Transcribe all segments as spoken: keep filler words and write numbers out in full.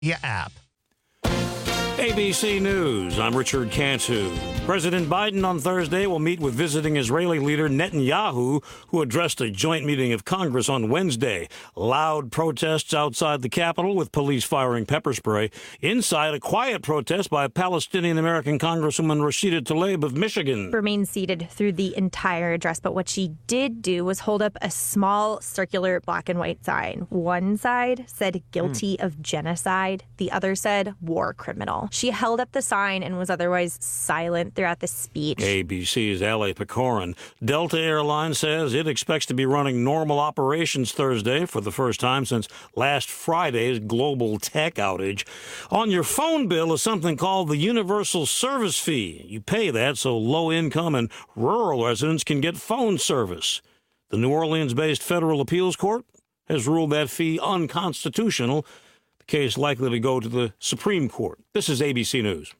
app. A B C News, I'm Richard Cantu. President Biden on Thursday will meet with visiting Israeli leader Netanyahu, who addressed a joint meeting of Congress on Wednesday. Loud protests outside the Capitol with police firing pepper spray. Inside, a quiet protest by Palestinian-American Congresswoman Rashida Tlaib of Michigan. Remained seated through the entire address, but what she did do was hold up a small circular black and white sign. One side said guilty mm. of genocide. The other said war criminal. She held up the sign and was otherwise silent throughout the speech. A B C's Allie Pecorin. Delta Airlines says it expects to be running normal operations Thursday for the first time since last Friday's global tech outage. On your phone bill is something called the Universal Service Fee. You pay that so low-income and rural residents can get phone service. The New Orleans-based Federal Appeals Court has ruled that fee unconstitutional. The case likely to go to the Supreme Court. This is A B C News.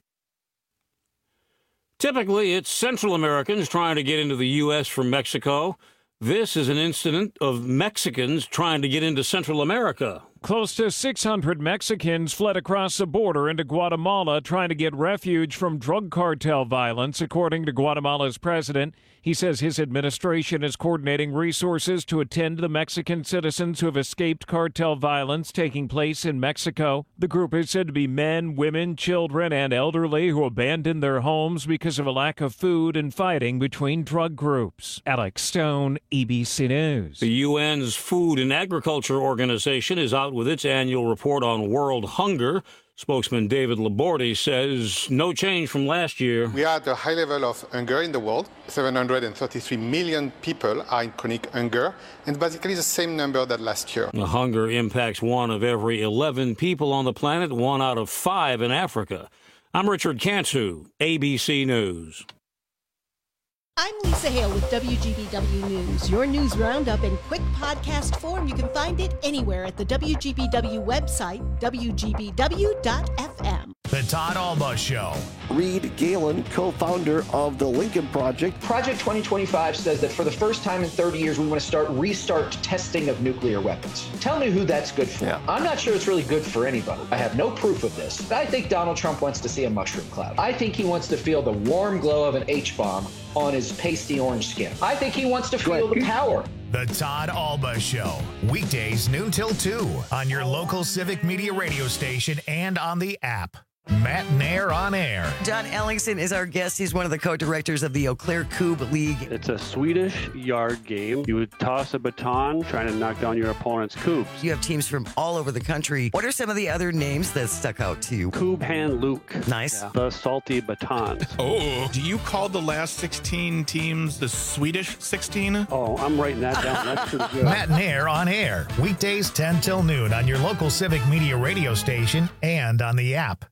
Typically, it's Central Americans trying to get into the U S from Mexico. This is an incident of Mexicans trying to get into Central America. Close to six hundred Mexicans fled across the border into Guatemala trying to get refuge from drug cartel violence, according to Guatemala's president. He says his administration is coordinating resources to attend to the Mexican citizens who have escaped cartel violence taking place in Mexico. The group is said to be men, women, children, and elderly who abandoned their homes because of a lack of food and fighting between drug groups. Alex Stone, A B C News. The U N's Food and Agriculture Organization is out with its annual report on world hunger. Spokesman David Labordi says no change from last year. We are at a high level of hunger in the world. seven hundred thirty-three million people are in chronic hunger, and basically the same number that last year. The hunger impacts one of every eleven people on the planet, one out of five in Africa. I'm Richard Cantu, A B C News. I'm Lisa Hale with W G B W News, your news roundup in quick podcast form. You can find it anywhere at the W G B W website, W G B W dot F M. The Todd Alba Show. Reed Galen, co-founder of the Lincoln Project. Project twenty twenty-five says that for the first time in thirty years, we want to start restart testing of nuclear weapons. Tell me who that's good for. Yeah. I'm not sure it's really good for anybody. I have no proof of this. I think Donald Trump wants to see a mushroom cloud. I think he wants to feel the warm glow of an H-bomb on his pasty orange skin. I think he wants to feel the power. The Todd Alba Show. Weekdays noon till two on your local Civic Media radio station and on the app. Matt Nair on air. John Ellingson is our guest. He's one of the co-directors of the Eau Claire Coupe League. It's a Swedish yard game. You would toss a baton trying to knock down your opponent's coupes. You have teams from all over the country. What are some of the other names that stuck out to you? Coupe Hand Luke. Nice. Yeah. The salty batons. Oh, do you call the last sixteen teams the Swedish sixteen? Oh, I'm writing that down. That's pretty good. Matt Nair on air. Weekdays ten till noon on your local Civic Media radio station and on the app.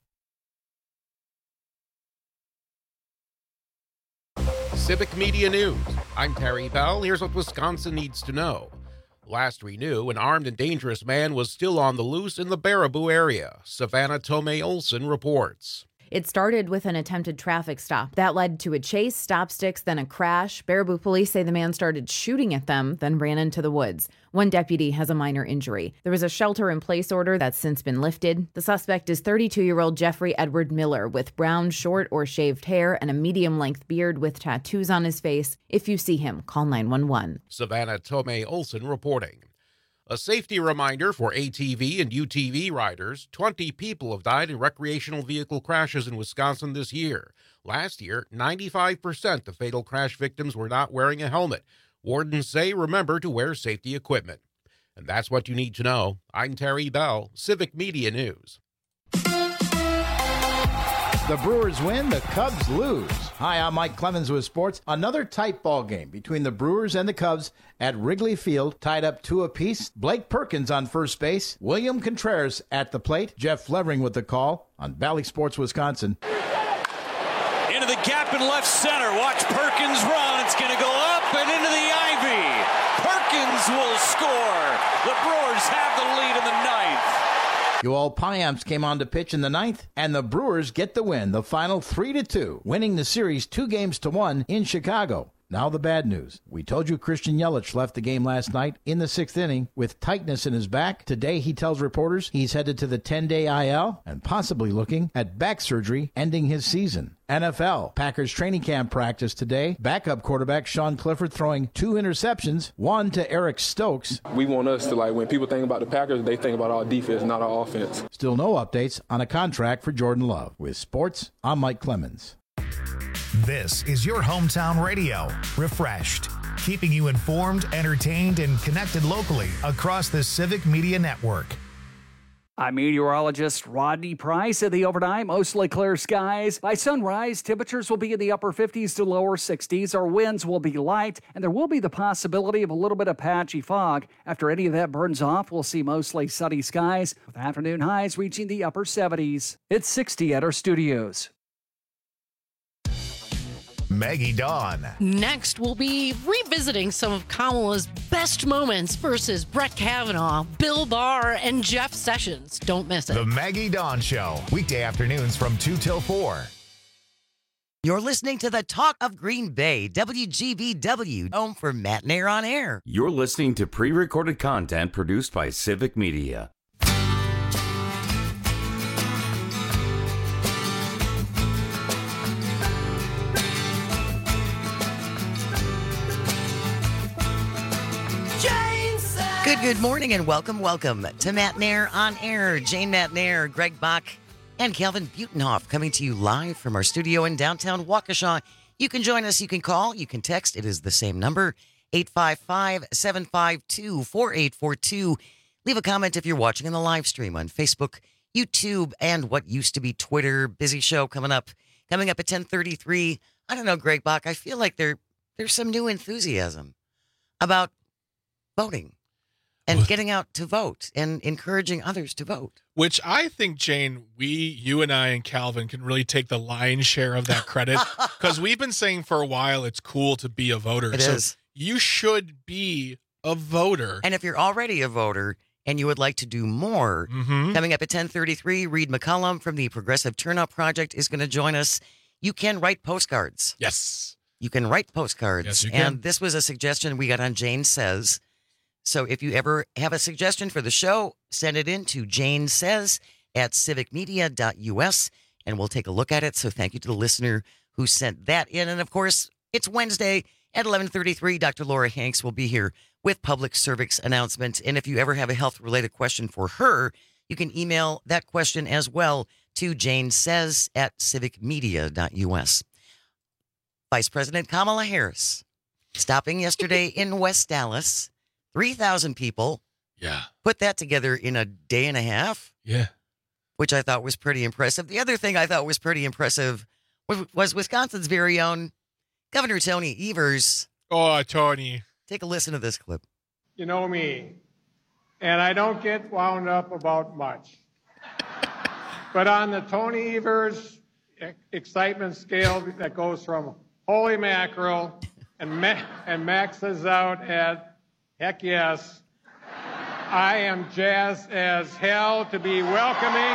Civic Media News. I'm Terry Bell. Here's what Wisconsin needs to know. Last we knew, an armed and dangerous man was still on the loose in the Baraboo area. Savannah Tomei Olson reports. It started with an attempted traffic stop. That led to a chase, stop sticks, then a crash. Baraboo police say the man started shooting at them, then ran into the woods. One deputy has a minor injury. There was a shelter-in-place order that's since been lifted. The suspect is thirty-two-year-old Jeffrey Edward Miller with brown, short, or shaved hair and a medium-length beard with tattoos on his face. If you see him, call nine one one. Savannah Tomei Olson reporting. A safety reminder for A T V and U T V riders. twenty people have died in recreational vehicle crashes in Wisconsin this year. Last year, ninety-five percent of fatal crash victims were not wearing a helmet. Wardens say remember to wear safety equipment. And that's what you need to know. I'm Terry Bell, Civic Media News. The Brewers win, the Cubs lose. Hi, I'm Mike Clemens with sports. Another tight ball game between the Brewers and the Cubs at Wrigley Field, tied up two apiece. Blake Perkins on first base, William Contreras at the plate, Jeff Levering with the call on Valley Sports Wisconsin. Into the gap in left center. Watch Perkins run. It's going to go up and into the ivy. Perkins will score. The Brewers have the lead in the ninth. Yoel Payamps came on to pitch in the ninth, and the Brewers get the win, the final three to two, winning the series two games to one in Chicago. Now the bad news. We told you Christian Yelich left the game last night in the sixth inning with tightness in his back. Today he tells reporters he's headed to the ten-day I L and possibly looking at back surgery ending his season. N F L. Packers training camp practice today. Backup quarterback Sean Clifford throwing two interceptions, one to Eric Stokes. We want us to, like, when people think about the Packers, they think about our defense, not our offense. Still no updates on a contract for Jordan Love. With sports, I'm Mike Clemens. This is your hometown radio, Refreshed, keeping you informed, entertained, and connected locally across the Civic Media Network. I'm meteorologist Rodney Price. In the overnight, mostly clear skies. By sunrise, temperatures will be in the upper fifties to lower sixties. Our winds will be light, and there will be the possibility of a little bit of patchy fog. After any of that burns off, we'll see mostly sunny skies, with afternoon highs reaching the upper seventies. It's sixty at our studios. Maggie Dawn. Next, we'll be revisiting some of Kamala's best moments versus Brett Kavanaugh, Bill Barr, and Jeff Sessions. Don't miss it. The Maggie Dawn Show, weekday afternoons from two till four. You're listening to the Talk of Green Bay, W G B W, home for Matt Nair on Air. You're listening to pre-recorded content produced by Civic Media. Good, good morning and welcome, welcome to Matt Nair on Air. Jane Matt Nair, Greg Bach, and Calvin Butenhoff coming to you live from our studio in downtown Waukesha. You can join us, you can call, you can text. It is the same number, eight five five, seven five two, four eight four two. Leave a comment if you're watching in the live stream on Facebook, YouTube, and what used to be Twitter. Busy show coming up. Coming up at ten thirty-three. I don't know, Greg Bach, I feel like there there's some new enthusiasm about voting. And getting out to vote and encouraging others to vote. Which I think, Jane, we, you and I and Calvin can really take the lion's share of that credit. Because we've been saying for a while it's cool to be a voter. It so is. You should be a voter. And if you're already a voter and you would like to do more, mm-hmm. coming up at ten thirty-three, Reed McCullum from the Progressive Turnout Project is going to join us. You can write postcards. Yes. You can write postcards. Yes, you can. And this was a suggestion we got on Jane Says. So if you ever have a suggestion for the show, send it in to Jane Says at civic media dot U S, and we'll take a look at it. So thank you to the listener who sent that in. And, of course, it's Wednesday at eleven thirty-three. Doctor Laura Hanks will be here with public service announcement. And if you ever have a health-related question for her, you can email that question as well to Jane Says at civic media dot U S. Vice President Kamala Harris stopping yesterday in West Dallas. three thousand people. Yeah. Put that together in a day and a half. Yeah. Which I thought was pretty impressive. The other thing I thought was pretty impressive was, was Wisconsin's very own Governor Tony Evers. Oh, Tony. Take a listen to this clip. You know me, and I don't get wound up about much. But on the Tony Evers excitement scale that goes from holy mackerel and, ma- and maxes out at heck yes. I am jazzed as hell to be welcoming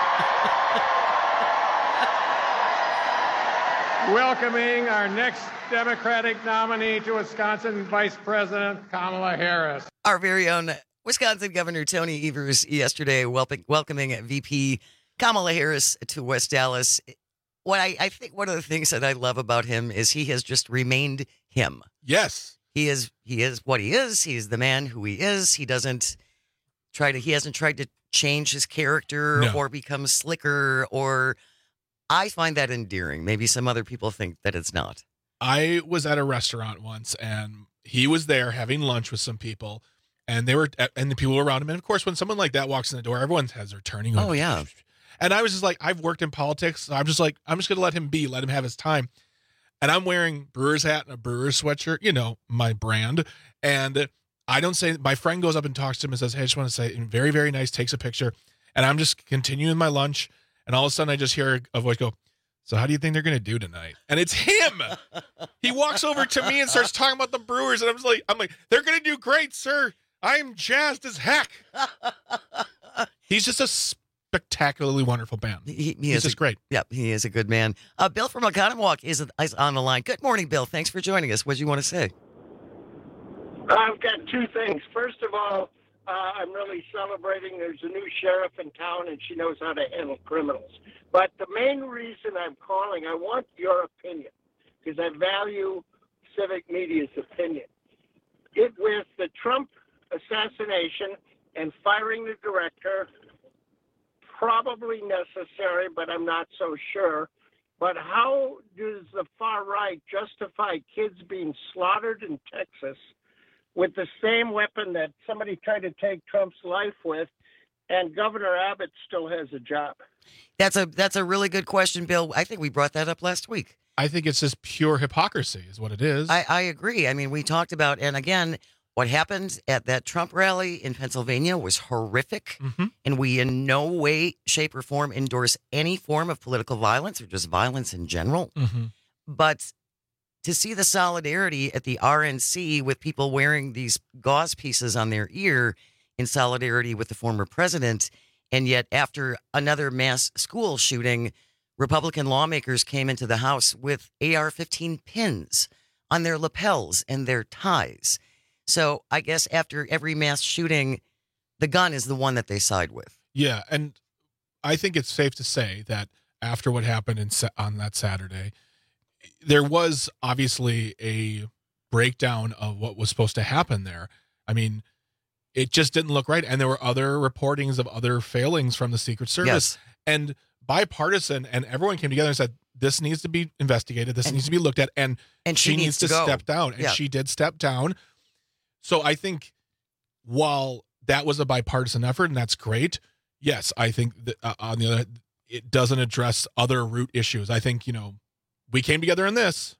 welcoming our next Democratic nominee to Wisconsin Vice President Kamala Harris. Our very own Wisconsin Governor Tony Evers yesterday welcoming, welcoming V P Kamala Harris to West Dallas. What I, I think one of the things that I love about him is he has just remained him. Yes. He is he is what he is. He is the man who he is. He doesn't try to he hasn't tried to change his character no. or become slicker, or I find that endearing. Maybe some other people think that it's not. I was at a restaurant once and he was there having lunch with some people and they were and the people were around him. And of course, when someone like that walks in the door, everyone's heads are turning. Oh, yeah. And I was just like, I've worked in politics. So I'm just like, I'm just going to let him be, let him have his time. And I'm wearing Brewers hat and a Brewers sweatshirt, you know, my brand. And I don't say, my friend goes up and talks to him and says, hey, I just want to say, very, very nice, takes a picture. And I'm just continuing my lunch. And all of a sudden I just hear a voice go, so how do you think they're going to do tonight? And it's him. He walks over to me and starts talking about the Brewers. And I'm just like, I'm like, they're going to do great, sir. I'm jazzed as heck. He's just a spectacularly wonderful band. He, he He's is just a, great. Yep, he is a good man. Uh, Bill from Oconomowoc is, is on the line. Good morning, Bill. Thanks for joining us. What do you want to say? I've got two things. First of all, uh, I'm really celebrating there's a new sheriff in town and she knows how to handle criminals. But the main reason I'm calling, I want your opinion, because I value civic media's opinion. It with the Trump assassination and firing the director, probably necessary, but I'm not so sure. But how does the far right justify kids being slaughtered in Texas with the same weapon that somebody tried to take Trump's life with, and Governor Abbott still has a job? That's a that's a really good question, Bill. I think we brought that up last week. I think it's just pure hypocrisy is what it is. I, I agree. I mean, we talked about, and again, what happened at that Trump rally in Pennsylvania was horrific, mm-hmm. and we in no way, shape, or form endorse any form of political violence or just violence in general. Mm-hmm. But to see the solidarity at the R N C with people wearing these gauze pieces on their ear in solidarity with the former president, and yet after another mass school shooting, Republican lawmakers came into the House with A R fifteen pins on their lapels and their ties. So I guess after every mass shooting, the gun is the one that they side with. Yeah, and I think it's safe to say that after what happened in, on that Saturday, there was obviously a breakdown of what was supposed to happen there. I mean, it just didn't look right. And there were other reportings of other failings from the Secret Service. Yes. And bipartisan, and everyone came together and said, this needs to be investigated. This And- needs to be looked at. And, and she, she needs, needs to, to go. step down. And Yeah. she did step down. So I think while that was a bipartisan effort, and that's great, yes, I think that uh, on the other hand, it doesn't address other root issues. I think, you know, we came together in this.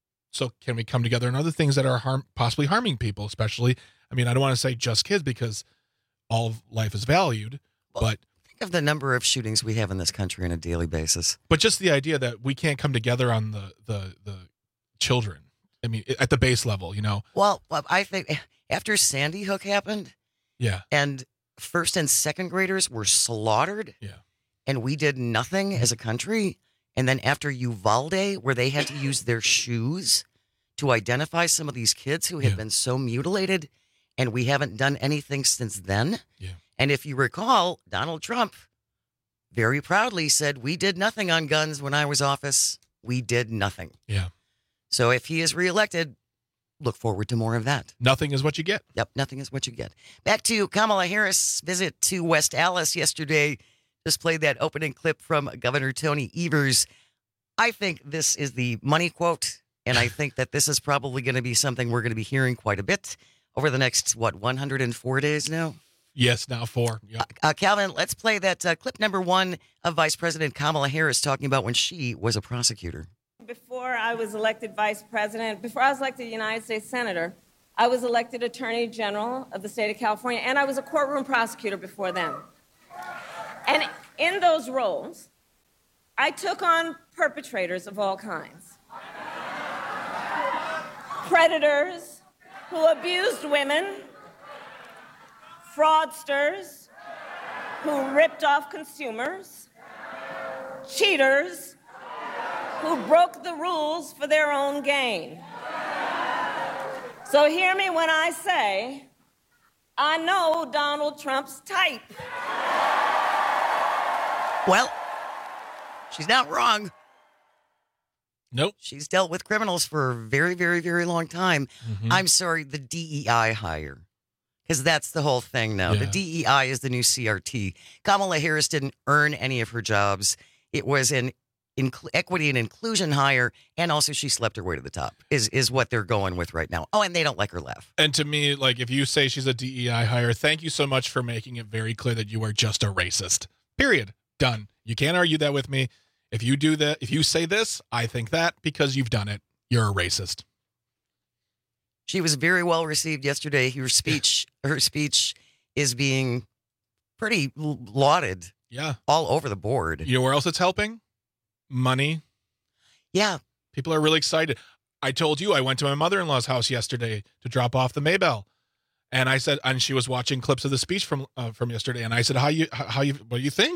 So can we come together in other things that are harm, possibly harming people, especially, I mean, I don't want to say just kids because all of life is valued, Well, but think of the number of shootings we have in this country on a daily basis. but just the idea that we can't come together on the the the children. I mean, at the base level, you know. Well, well, I think after Sandy Hook happened Yeah. and first and second graders were slaughtered, Yeah. and we did nothing as a country, and then after Uvalde, where they had to use their shoes to identify some of these kids who had Yeah. been so mutilated, and we haven't done anything since then. Yeah. And if you recall, Donald Trump very proudly said, "We did nothing on guns when I was office. We did nothing." Yeah. So if he is reelected, look forward to more of that. Nothing is what you get. Yep, nothing is what you get. Back to Kamala Harris' visit to West Allis yesterday. Just played that opening clip from Governor Tony Evers. I think this is the money quote, and I think that this is probably going to be something we're going to be hearing quite a bit over the next, what, one hundred four days now? Yes, now four. Yep. Uh, Calvin, let's play that uh, clip number one of Vice President Kamala Harris talking about when she was a prosecutor. Before I was elected vice president, before I was elected United States Senator, I was elected Attorney General of the state of California, and I was a courtroom prosecutor before then. And in those roles, I took on perpetrators of all kinds. Predators who abused women, fraudsters who ripped off consumers, cheaters who broke the rules for their own gain. So hear me when I say, I know Donald Trump's type. Well, she's not wrong. Nope. She's dealt with criminals for a very, very, very long time. Mhm. I'm sorry, the D E I hire. Because that's the whole thing now. The Yeah. D E I is the new C R T. Kamala Harris didn't earn any of her jobs. It was an inc- equity and inclusion hire, and also she slept her way to the top, is, is what they're going with right now. Oh, and they don't like her laugh. And to me, like, if you say she's a D E I hire, thank you so much for making it very clear that you are just a racist. Period. Done. You can't argue that with me. If you do that, if you say this, I think that because you've done it, you're a racist. She was very well received yesterday. Her speech, her speech is being pretty l- lauded. Yeah. All over the board. You know where else it's helping? Money. Yeah. People are really excited. I told you I went to my mother-in-law's house yesterday to drop off the Maybell. And I said, and she was watching clips of the speech from uh, from yesterday. And I said, how you, how you, what do you think?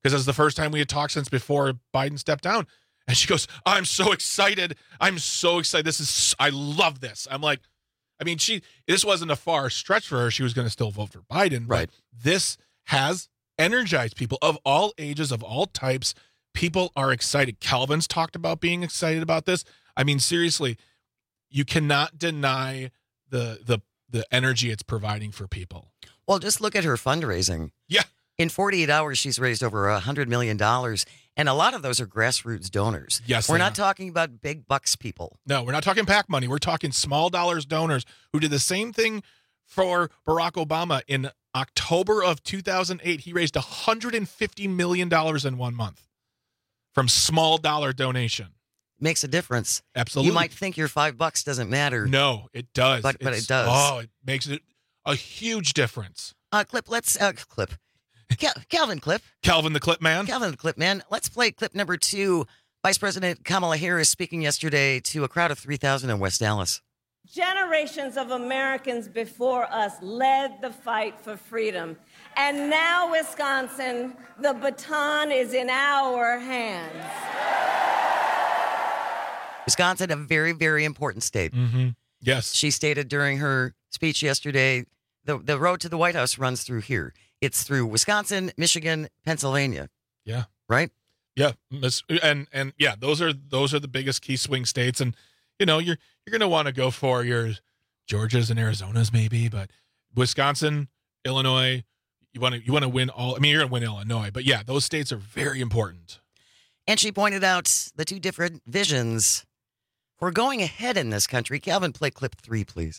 because it was the first time we had talked since before Biden stepped down. And she goes, I'm so excited. I'm so excited. This is, I love this. I'm like, I mean, she, this wasn't a far stretch for her. She was going to still vote for Biden. Right. But this has energized people of all ages, of all types. People are excited. Calvin's talked about being excited about this. I mean, seriously, you cannot deny the, the, the energy it's providing for people. Well, just look at her fundraising. Yeah. In forty-eight hours, she's raised over one hundred million dollars, and a lot of those are grassroots donors. Yes, We're they not are. talking about big bucks people. No, we're not talking PAC money. We're talking small dollars donors who did the same thing for Barack Obama. In October of two thousand eight, he raised one hundred fifty million dollars in one month from small dollar donation. Makes a difference. Absolutely. You might think your five bucks doesn't matter. No, it does. But, but It's- it does. Oh, it makes it a huge difference. Uh, clip, let's, uh, clip. Cal- Calvin Clip. Calvin the Clip Man. Calvin the Clip Man. Let's play clip number two. Vice President Kamala Harris speaking yesterday to a crowd of three thousand in West Dallas. Generations of Americans before us led the fight for freedom. And now, Wisconsin, the baton is in our hands. Wisconsin, a very, very important state. Mm-hmm. Yes. She stated during her speech yesterday, the, the road to the White House runs through here. It's through Wisconsin, Michigan, Pennsylvania. Yeah. Right? Yeah, Miss- and and yeah, those are those are the biggest key swing states, and you know you're you're going to want to go for your Georgias and Arizonas maybe, but Wisconsin, Illinois, you want to you want to win all. I mean, you're going to win Illinois, but yeah, those states are very important. And she pointed out the two different visions for going ahead in this country. Calvin, play clip three, please.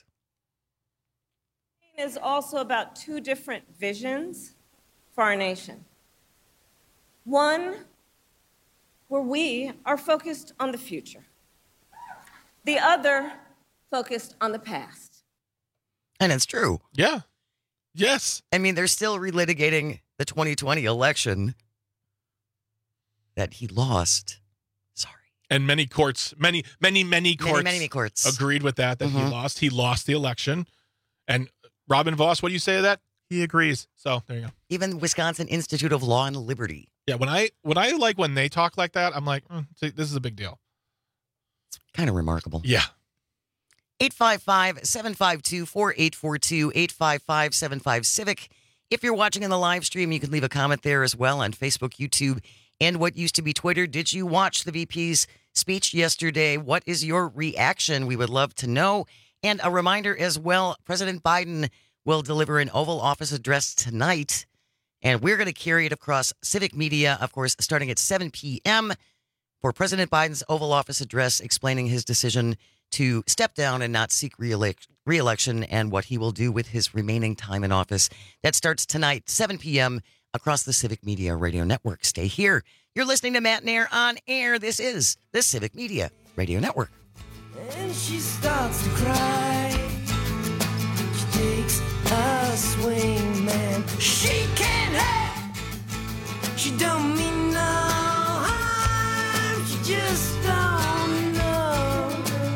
Is also about two different visions for our nation. One, where we are focused on the future. The other, focused on the past. And it's true. Yeah. Yes. I mean, they're still relitigating the twenty twenty election that he lost. And many courts, many, many, many courts, many, many courts agreed with that, that Mhm. he lost. He lost the election. And Robin Voss, what do you say to that? He agrees. So there you go. Even Wisconsin Institute of Law and Liberty. Yeah, when I when I like when they talk like that, I'm like, mm, see, this is a big deal. Kind of remarkable. Yeah. eight five five, seven five two, four eight four two, eight five five, seven five Civic. If you're watching in the live stream, you can leave a comment there as well on Facebook, YouTube, and what used to be Twitter. Did you watch the V P's speech yesterday? What is your reaction? We would love to know. And a reminder as well, President Biden will deliver an Oval Office address tonight, and we're going to carry it across Civic Media, of course, starting at seven p.m. for President Biden's Oval Office address explaining his decision to step down and not seek reelec- reelection and what he will do with his remaining time in office. That starts tonight, seven p.m. across the Civic Media Radio Network. Stay here. You're listening to Matt Nair on air. This is the Civic Media Radio Network. And she starts to cry. She takes a swing, man. She can't help. She don't mean no harm. She just don't know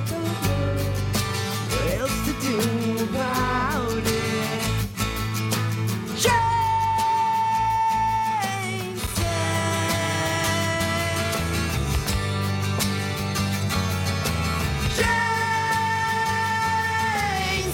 what else to do about it. Jane Jane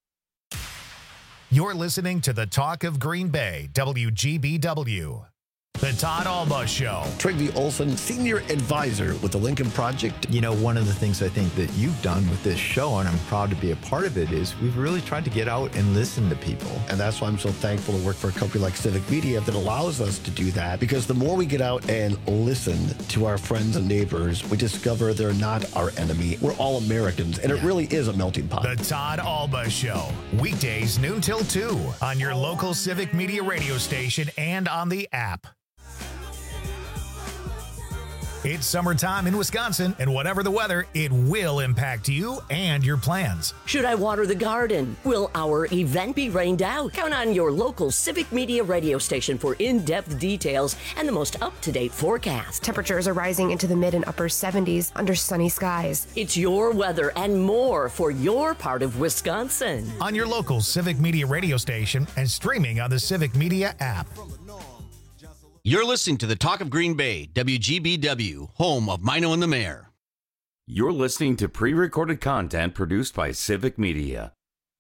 You're listening to the Talk of Green Bay, W G B W. The Todd Alba Show. Trygve Olson, Senior Advisor with the Lincoln Project. You know, one of the things I think that you've done with this show, and I'm proud to be a part of it, is we've really tried to get out and listen to people. And that's why I'm so thankful to work for a company like Civic Media that allows us to do that. Because the more we get out and listen to our friends and neighbors, we discover they're not our enemy. We're all Americans, and yeah. it really is a melting pot. The Todd Alba Show. Weekdays noon till two on your local Civic Media radio station and on the app. It's summertime in Wisconsin, and whatever the weather, it will impact you and your plans. Should I water the garden? Will our event be rained out? Count on your local Civic Media radio station for in-depth details and the most up-to-date forecast. Temperatures are rising into the mid and upper seventies under sunny skies. It's your weather and more for your part of Wisconsin. On your local Civic Media radio station and streaming on the Civic Media app. You're listening to the Talk of Green Bay, W G B W, home of Mino and the Mayor. You're listening to pre-recorded content produced by Civic Media.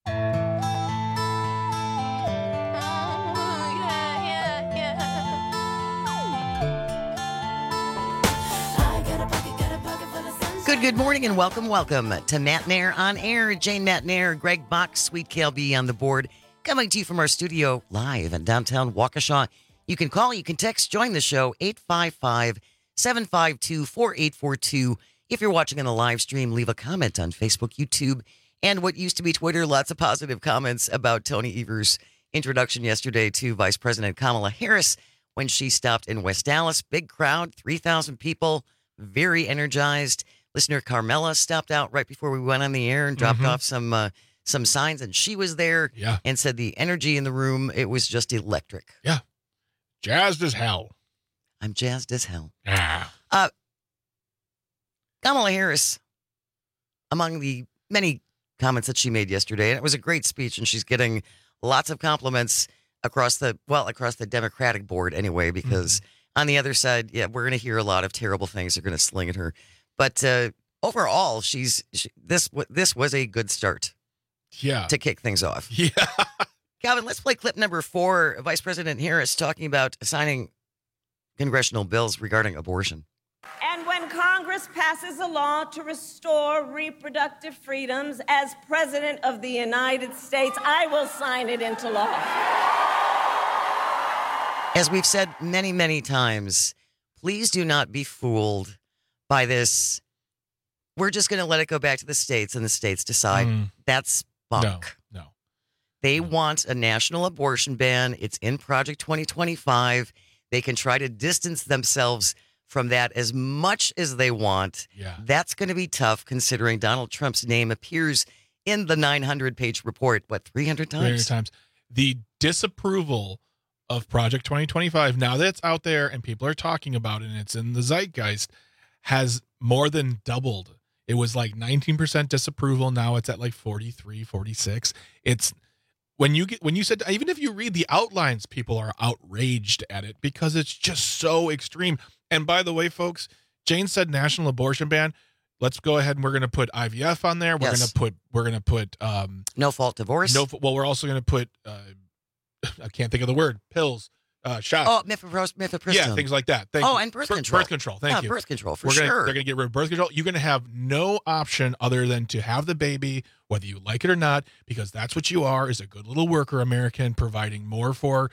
Good, good morning and welcome, welcome to Matt Nair on Air. Jane Matt Nair, Greg Bach, Sweet K B on the board, coming to you from our studio live in downtown Waukesha. You can call, you can text, join the show, eight five five, seven five two, four eight four two. If you're watching on the live stream, leave a comment on Facebook, YouTube, and what used to be Twitter. Lots of positive comments about Tony Evers' introduction yesterday to Vice President Kamala Harris when she stopped in West Dallas. Big crowd, three thousand people, very energized. Listener Carmela stopped out right before we went on the air and dropped Mhm. off some uh, some signs, and she was there Yeah. and said the energy in the room, it was just electric. Yeah. Jazzed as hell. I'm jazzed as hell. Ah. Uh, Kamala Harris, among the many comments that she made yesterday, and it was a great speech, and she's getting lots of compliments across the, well, across the Democratic board anyway, because mm-hmm. on the other side, yeah, we're going to hear a lot of terrible things they're going to sling at her. But uh, overall, she's she, this this was a good start. Yeah. To kick things off. Yeah. Calvin, let's play clip number four. Vice President Harris talking about signing congressional bills regarding abortion. And when Congress passes a law to restore reproductive freedoms as President of the United States, I will sign it into law. As we've said many, many times, please do not be fooled by this. We're just going to let it go back to the states and the states decide. Mm. That's bunk. No, no. They want a national abortion ban. It's in Project twenty twenty-five. They can try to distance themselves from that as much as they want. Yeah. That's going to be tough considering Donald Trump's name appears in the nine hundred page report, what, three hundred times? three hundred times. The disapproval of Project twenty twenty-five, now that it's out there and people are talking about it and it's in the zeitgeist, has more than doubled. It was like nineteen percent disapproval. Now it's at like forty-three, forty-six. It's when you get, when you said, even if you read the outlines, people are outraged at it because it's just so extreme. And by the way, folks, Jane said national abortion ban. Let's go ahead and we're going to put I V F on there. We're Yes. going to put, we're going to put, um, No fault divorce. no, well, we're also going to put, uh, I can't think of the word, pills, uh, shots. Oh, mifepros- mifepristone. Yeah, things like that. Thank oh, you. and birth Bir- control. Birth control. Thank yeah, you. birth control for We're gonna, sure. They're going to get rid of birth control. You're going to have no option other than to have the baby, whether you like it or not, because that's what you are, is a good little worker American providing more for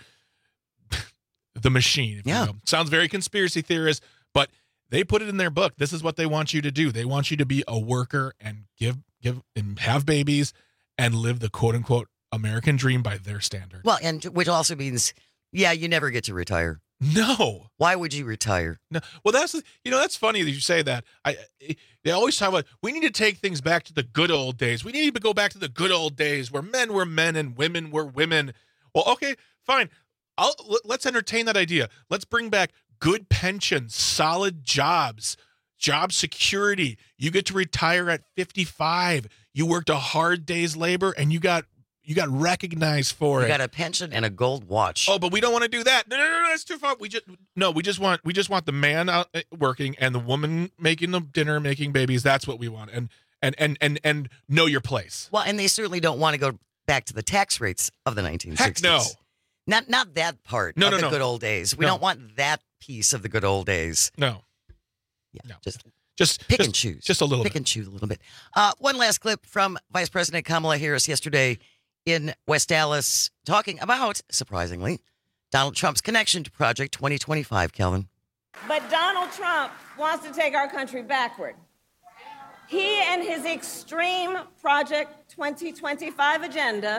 the machine. If Yeah. you will. Sounds very conspiracy theorist, but they put it in their book. This is what they want you to do. They want you to be a worker and give give and have babies and live the quote unquote American dream by their standard. Well, and which also means, yeah, you never get to retire. No. Why would you retire? No. Well, that's, you know, that's funny that you say that. I they always talk about, we need to take things back to the good old days. We need to go back to the good old days where men were men and women were women. Well, okay, fine. I'll let's entertain that idea. Let's bring back good pensions, solid jobs, job security. You get to retire at fifty-five. You worked a hard day's labor and you got you got recognized for You it. got a pension and a gold watch. Oh, but we don't want to do that. No, no, no, no, that's too far. We just no, we just want we just want the man out uh, working and the woman making the dinner, making babies. That's what we want. And and and and and know your place. Well, and they certainly don't want to go back to the tax rates of the nineteen sixties. Heck no. Not not that part No, of no, the no. good old days. We No. don't want that piece of the good old days. No. Yeah, No. just Just pick just, and choose. Just a little Pick bit. and choose a little bit. Uh, one last clip from Vice President Kamala Harris yesterday in West Dallas talking about, surprisingly, Donald Trump's connection to Project twenty twenty-five, Kelvin. But Donald Trump wants to take our country backward. He and his extreme Project twenty twenty-five agenda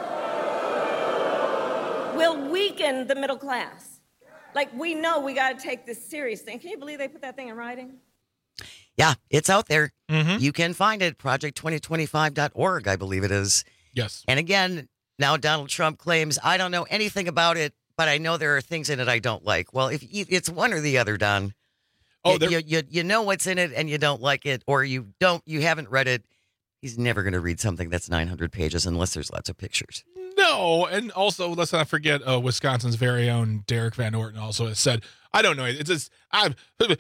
will weaken the middle class. Like, we know we got to take this seriously. Can you believe they put that thing in writing? Yeah, it's out there. Mm-hmm. You can find it, project twenty twenty-five dot org, I believe it is. Yes. And again, now Donald Trump claims, I don't know anything about it, but I know there are things in it I don't like. Well, if you, it's one or the other, Don. Oh, you, there- you, you, you know what's in it and you don't like it, or you don't, you haven't read it. He's never going to read something that's nine hundred pages unless there's lots of pictures. No, and also let's not forget uh, Wisconsin's very own Derek Van Orton also has said, "I don't know. It's just I,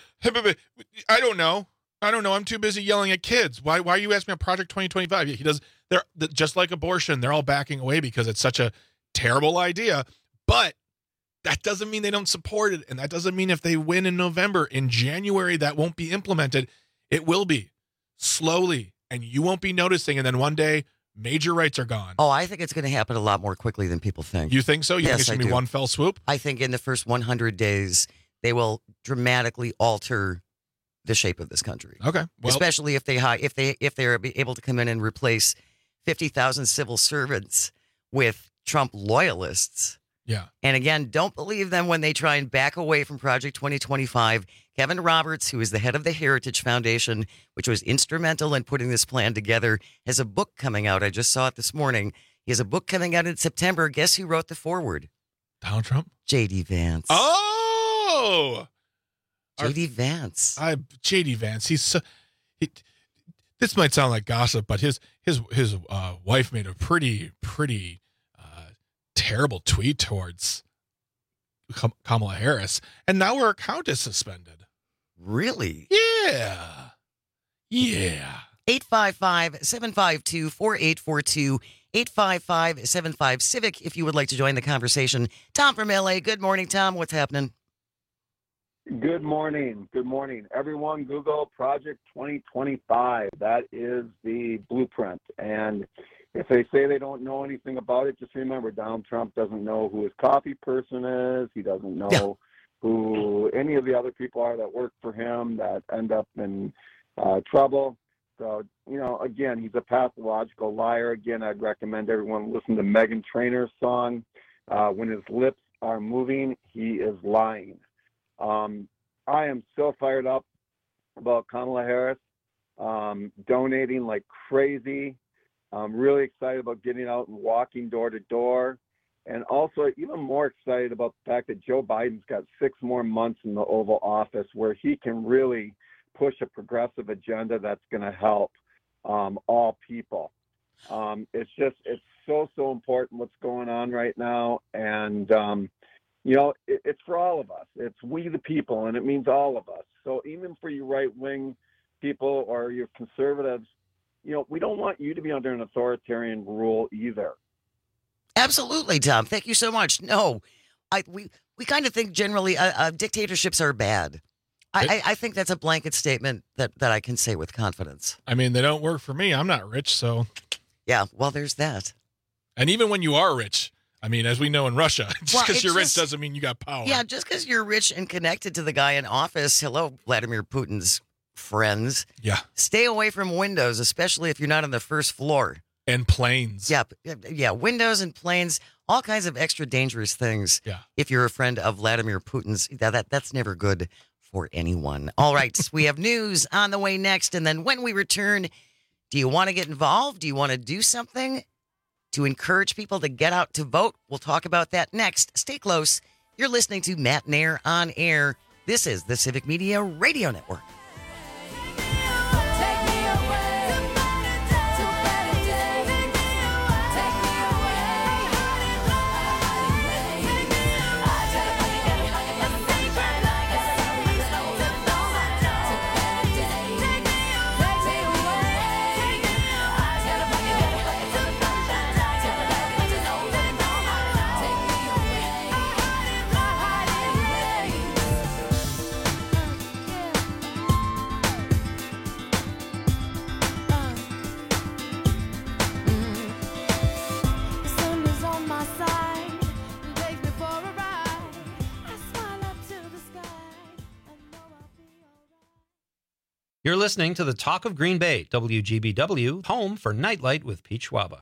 I don't know. I don't know. I'm too busy yelling at kids. Why? Why are you asking me about Project twenty twenty-five?" He does. They're just like abortion. They're all backing away because it's such a terrible idea. But that doesn't mean they don't support it, and that doesn't mean if they win in November, in January, that won't be implemented. It will be slowly, and you won't be noticing. And then one day, major rights are gone. Oh, I think it's going to happen a lot more quickly than people think. You think so? You Yes, think it's going I to be do. one fell swoop? I think in the first one hundred days, they will dramatically alter the shape of this country. Okay. Well, Especially if they hi- if they if they're able to come in and replace fifty thousand civil servants with Trump loyalists. yeah. And again, don't believe them when they try and back away from Project twenty twenty-five. Kevin Roberts, who is the head of the Heritage Foundation, which was instrumental in putting this plan together, has a book coming out. I just saw it this morning. He has a book coming out in September. Guess who wrote the foreword? Donald Trump? J D. Vance. Oh! J D. Vance. I J D. Vance. He's so, he, this might sound like gossip, but his his his uh, wife made a pretty pretty uh, terrible tweet towards Kam- Kamala Harris, and now her account is suspended. Really? Yeah, yeah. eight five five, seven five two, four eight four two, eight five five, seven five Civic if you would like to join the conversation. Tom from L A. Good morning, Tom. What's happening? Good morning. Good morning. Everyone, Google Project twenty twenty-five. That is the blueprint. And if they say they don't know anything about it, just remember Donald Trump doesn't know who his coffee person is. He doesn't know Yeah. who any of the other people are that work for him that end up in uh, trouble. So, you know, again, he's a pathological liar. Again, I'd recommend everyone listen to Meghan Trainor's song. Uh, when his lips are moving, he is lying. Um, I am so fired up about Kamala Harris um, donating like crazy. I'm really excited about getting out and walking door to door. And also even more excited about the fact that Joe Biden's got six more months in the Oval Office where he can really push a progressive agenda that's going to help um, all people. Um, it's just, it's so, so important what's going on right now. And, um, you know, it, it's for all of us. It's we the people, and it means all of us. So even for you right-wing people or your conservatives, you know, we don't want you to be under an authoritarian rule either. Absolutely, Tom. Thank you so much. No, I we, we kind of think generally uh, uh, dictatorships are bad. I, I, I think that's a blanket statement that, that I can say with confidence. I mean, they don't work for me. I'm not rich, so. Yeah, well, there's that. And even when you are rich, I mean, as we know in Russia, just Well, because it's you're rich just- doesn't mean you got power. Yeah, just because you're rich and connected to the guy in office, hello, Vladimir Putin's friends. Yeah. Stay away from windows, especially if you're not on the first floor. And planes. Yeah, yeah, windows and planes, all kinds of extra dangerous things. Yeah. If you're a friend of Vladimir Putin's, that, that that's never good for anyone. All right, we have news on the way next. And then when we return, do you want to get involved? Do you want to do something to encourage people to get out to vote? We'll talk about that next. Stay close. You're listening to Matt Nair on Air. This is the Civic Media Radio Network. You're listening to the Talk of Green Bay, W G B W, home for Nightlight with Pete Schwaba.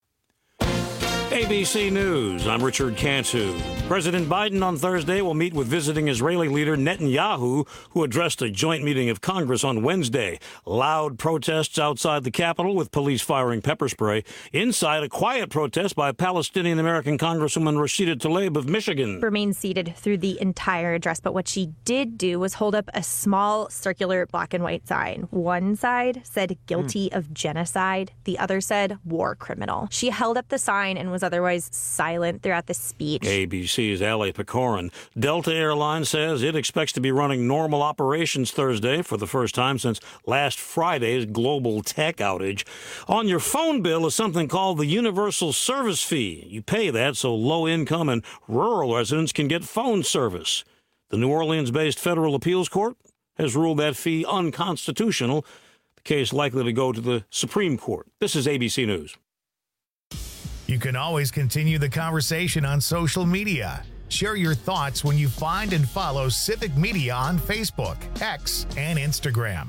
A B C News, I'm Richard Cantu. President Biden on Thursday will meet with visiting Israeli leader Netanyahu, who addressed a joint meeting of Congress on Wednesday. Loud protests outside the Capitol with police firing pepper spray. Inside, a quiet protest by Palestinian-American Congresswoman Rashida Tlaib of Michigan. Remained seated through the entire address, but what she did do was hold up a small circular black and white sign. One side said guilty mm. of genocide. The other said war criminal. She held up the sign and was otherwise silent throughout the speech. A B C's Ali Pecorin. Delta Airlines says it expects to be running normal operations Thursday for the first time since last Friday's global tech outage. On your phone bill is something called the Universal Service Fee. You pay that so low-income and rural residents can get phone service. The New Orleans-based Federal Appeals Court has ruled that fee unconstitutional. The case likely to go to the Supreme Court. This is A B C News. You can always continue the conversation on social media. Share your thoughts when you find and follow Civic Media on Facebook, X, and Instagram.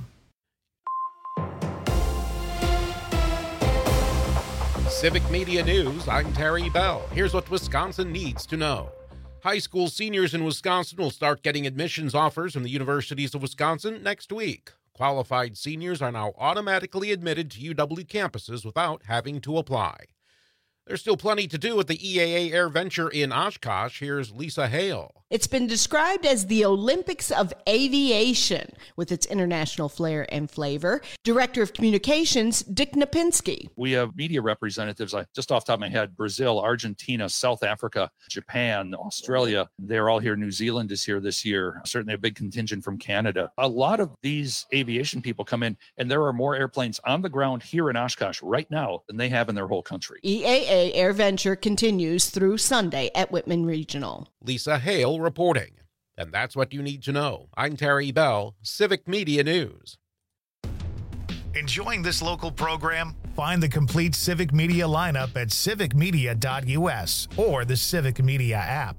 Civic Media News, I'm Terry Bell. Here's what Wisconsin needs to know. High school seniors in Wisconsin will start getting admissions offers from the universities of Wisconsin next week. Qualified seniors are now automatically admitted to U W campuses without having to apply. There's still plenty to do at the E A A Air Venture in Oshkosh. Here's Lisa Hale. It's been described as the Olympics of aviation with its international flair and flavor. Director of Communications, Dick Napinski. We have media representatives, just off the top of my head, Brazil, Argentina, South Africa, Japan, Australia. They're all here. New Zealand is here this year. Certainly a big contingent from Canada. A lot of these aviation people come in, and there are more airplanes on the ground here in Oshkosh right now than they have in their whole country. E A A Air Venture continues through Sunday at Whitman Regional. Lisa Hale reporting. And that's what you need to know. I'm Terry Bell, Civic Media News. Enjoying this local program? Find the complete Civic Media lineup at civic media dot U S or the Civic Media app.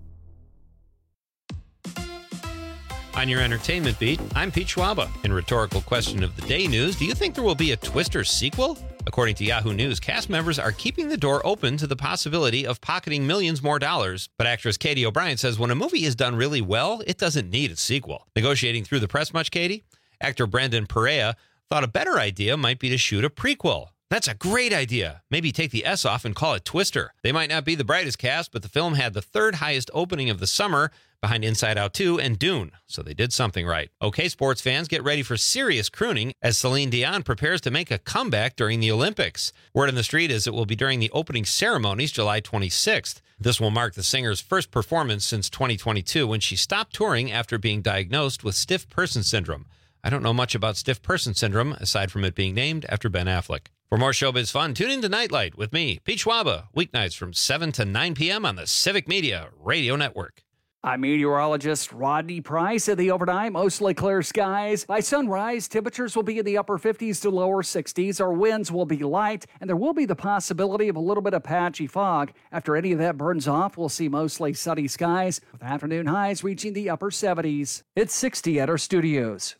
On your entertainment beat, I'm Pete Schwaba. In rhetorical question of the day news, do you think there will be a Twister sequel? According to Yahoo News, cast members are keeping the door open to the possibility of pocketing millions more dollars. But actress Katie O'Brien says when a movie is done really well, it doesn't need a sequel. Negotiating through the press much, Katie? Actor Brendan Perea thought a better idea might be to shoot a prequel. That's a great idea. Maybe take the S off and call it Twister. They might not be the brightest cast, but the film had the third highest opening of the summer, behind Inside Out two and Dune, so they did something right. Okay, sports fans, get ready for serious crooning as Celine Dion prepares to make a comeback during the Olympics. Word on the street is it will be during the opening ceremonies July twenty-sixth. This will mark the singer's first performance since twenty twenty-two when she stopped touring after being diagnosed with stiff person syndrome. I don't know much about stiff person syndrome, aside from it being named after Ben Affleck. For more showbiz fun, tune in to Nightlight with me, Pete Schwaba, weeknights from seven to nine p.m. on the Civic Media Radio Network. I'm meteorologist Rodney Price. In the overnight, mostly clear skies. By sunrise, temperatures will be in the upper fifties to lower sixties. Our winds will be light, and there will be the possibility of a little bit of patchy fog. After any of that burns off, we'll see mostly sunny skies, with afternoon highs reaching the upper seventies. It's sixty at our studios.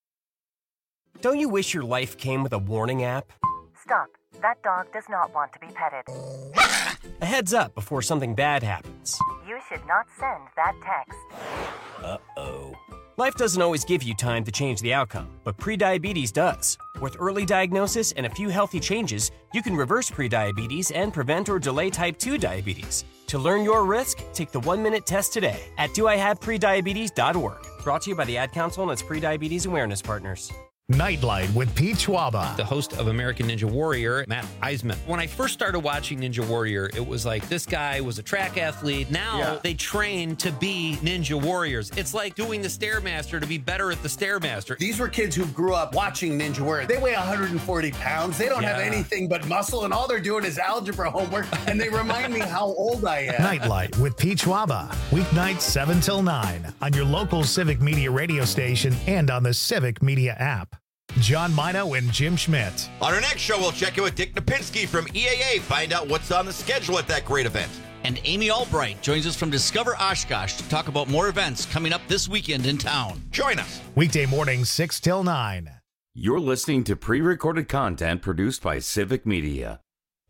Don't you wish your life came with a warning app? Stop. That dog does not want to be petted. A heads up before something bad happens. You should not send that text. Uh-oh. Life doesn't always give you time to change the outcome, but prediabetes does. With early diagnosis and a few healthy changes, you can reverse prediabetes and prevent or delay type two diabetes. To learn your risk, take the one-minute test today at do I have prediabetes dot org. Brought to you by the Ad Council and its Prediabetes Awareness Partners. Nightlight with Pete Schwaba. The host of American Ninja Warrior, Matt Eisman. When I first started watching Ninja Warrior, it was like this guy was a track athlete. Now yeah. they train to be Ninja Warriors. It's like doing the Stairmaster to be better at the Stairmaster. These were kids who grew up watching Ninja Warrior. They weigh one hundred forty pounds. They don't yeah. have anything but muscle, and all they're doing is algebra homework, and they remind me how old I am. Nightlight with Pete Schwaba. Weeknights seven till nine on your local Civic Media radio station and on the Civic Media app. John Mino and Jim Schmidt. On our next show, we'll check in with Dick Napinski from E A A, find out what's on the schedule at that great event. And Amy Albright joins us from Discover Oshkosh to talk about more events coming up this weekend in town. Join us. Weekday mornings, six till nine. You're listening to pre-recorded content produced by Civic Media.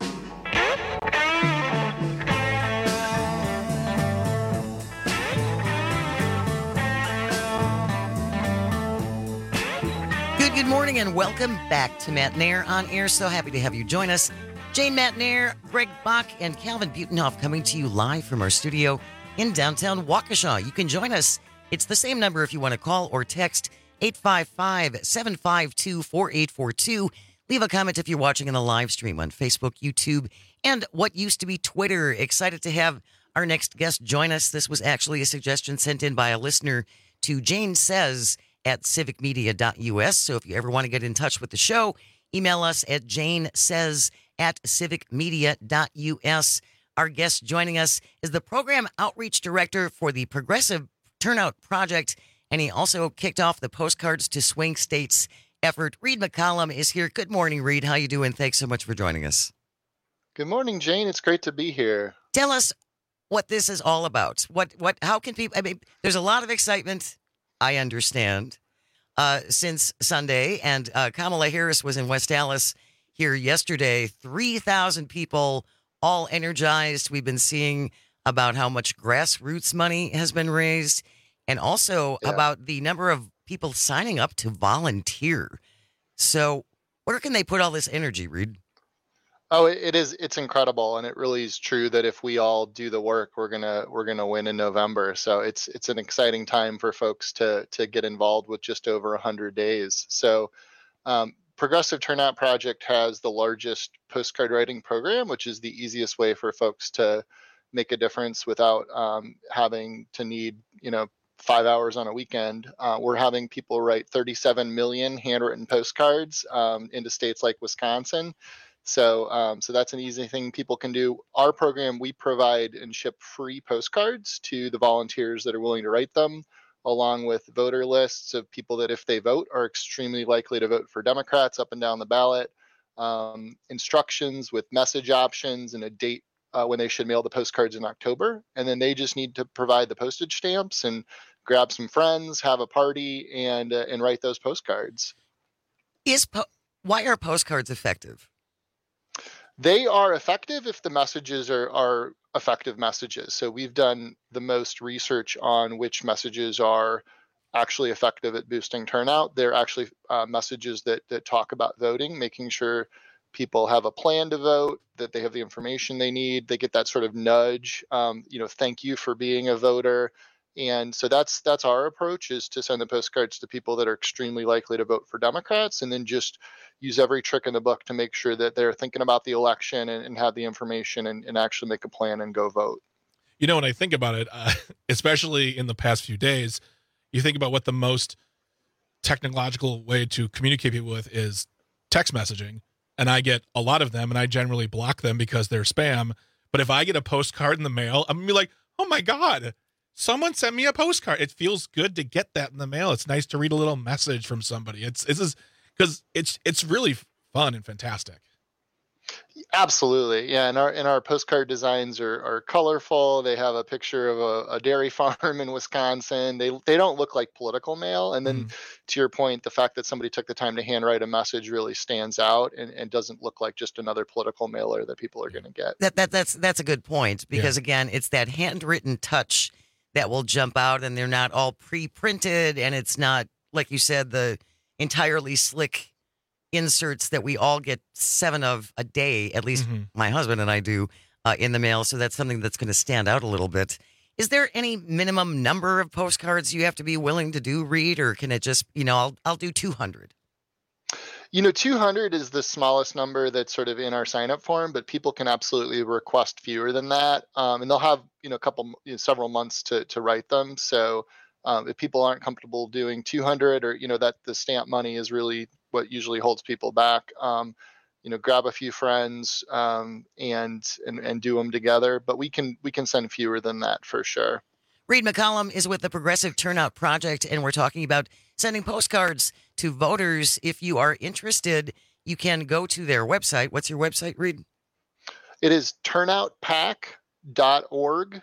Good, good morning and welcome back to Matt Nair on Air. So happy to have you join us. Jane Matt Nair, Greg Bach, and Calvin Butenhoff coming to you live from our studio in downtown Waukesha. You can join us. It's the same number if you want to call or text eight five five, seven five two, four eight four two. Leave a comment if you're watching in the live stream on Facebook, YouTube, and what used to be Twitter. Excited to have our next guest join us. This was actually a suggestion sent in by a listener to Jane Says at civic media dot u s. So if you ever want to get in touch with the show, email us at janesays at civic media dot u s. Our guest joining us is the Program Outreach Director for the Progressive Turnout Project, and he also kicked off the Postcards to Swing States effort. Reed McCollum is here. Good morning, Reed. How you doing? Thanks so much for joining us. Good morning, Jane. It's great to be here. Tell us what this is all about. What, what, how can people, I mean, there's a lot of excitement, I understand, uh, since Sunday, and uh, Kamala Harris was in West Allis here yesterday. three thousand people, all energized. We've been seeing about how much grassroots money has been raised, and also yeah. about the number of people signing up to volunteer. So where can they put all this energy, Reed? Oh, it is. It's incredible. And it really is true that if we all do the work, we're going to we're going to win in November. So it's it's an exciting time for folks to to get involved with just over one hundred days. So um, Progressive Turnout Project has the largest postcard writing program, which is the easiest way for folks to make a difference without um, having to need, you know, five hours on a weekend. Uh, we're having people write thirty-seven million handwritten postcards um, into states like Wisconsin. So, um, so that's an easy thing people can do. Our program, we provide and ship free postcards to the volunteers that are willing to write them, along with voter lists of people that, if they vote, are extremely likely to vote for Democrats up and down the ballot, um, instructions with message options and a date uh, when they should mail the postcards in October. And then they just need to provide the postage stamps and grab some friends, have a party, and uh, and write those postcards. Is po- why are postcards effective? They are effective if the messages are, are effective messages. So we've done the most research on which messages are actually effective at boosting turnout. They're actually uh, messages that that talk about voting, making sure people have a plan to vote, that they have the information they need, they get that sort of nudge, um, you know, thank you for being a voter. And so that's that's our approach, is to send the postcards to people that are extremely likely to vote for Democrats, and then just use every trick in the book to make sure that they're thinking about the election and, and have the information and, and actually make a plan and go vote. You know, when I think about it, uh, especially in the past few days, you think about what the most technological way to communicate people with is text messaging. And I get a lot of them, and I generally block them because they're spam. But if I get a postcard in the mail, I'm going to be like, oh my God, someone sent me a postcard. It feels good to get that in the mail. It's nice to read a little message from somebody. It's this is because it's it's really fun and fantastic. Absolutely, yeah. And our and our postcard designs are are colorful. They have a picture of a, a dairy farm in Wisconsin. They they don't look like political mail. And then, mm. to your point, the fact that somebody took the time to handwrite a message really stands out and, and doesn't look like just another political mailer that people are going to get. That that that's that's a good point, because yeah. again, it's that handwritten touch that will jump out, and they're not all pre-printed, and it's not, like you said, the entirely slick inserts that we all get seven of a day, at least mm-hmm. my husband and I do, uh, in the mail. So that's something that's going to stand out a little bit. Is there any minimum number of postcards you have to be willing to do, Reed, or can it just, you know, I'll I'll do two hundred? You know, two hundred is the smallest number that's sort of in our sign-up form, but people can absolutely request fewer than that. Um, and they'll have, you know, a couple, you know, several months to to write them. So um, if people aren't comfortable doing two hundred, or, you know, that the stamp money is really what usually holds people back, um, you know, grab a few friends um, and, and and do them together. But we can we can send fewer than that for sure. Reed McCollum is with the Progressive Turnout Project, and we're talking about sending postcards to voters. If you are interested, you can go to their website. What's your website, Reed? It is turnout pack dot org.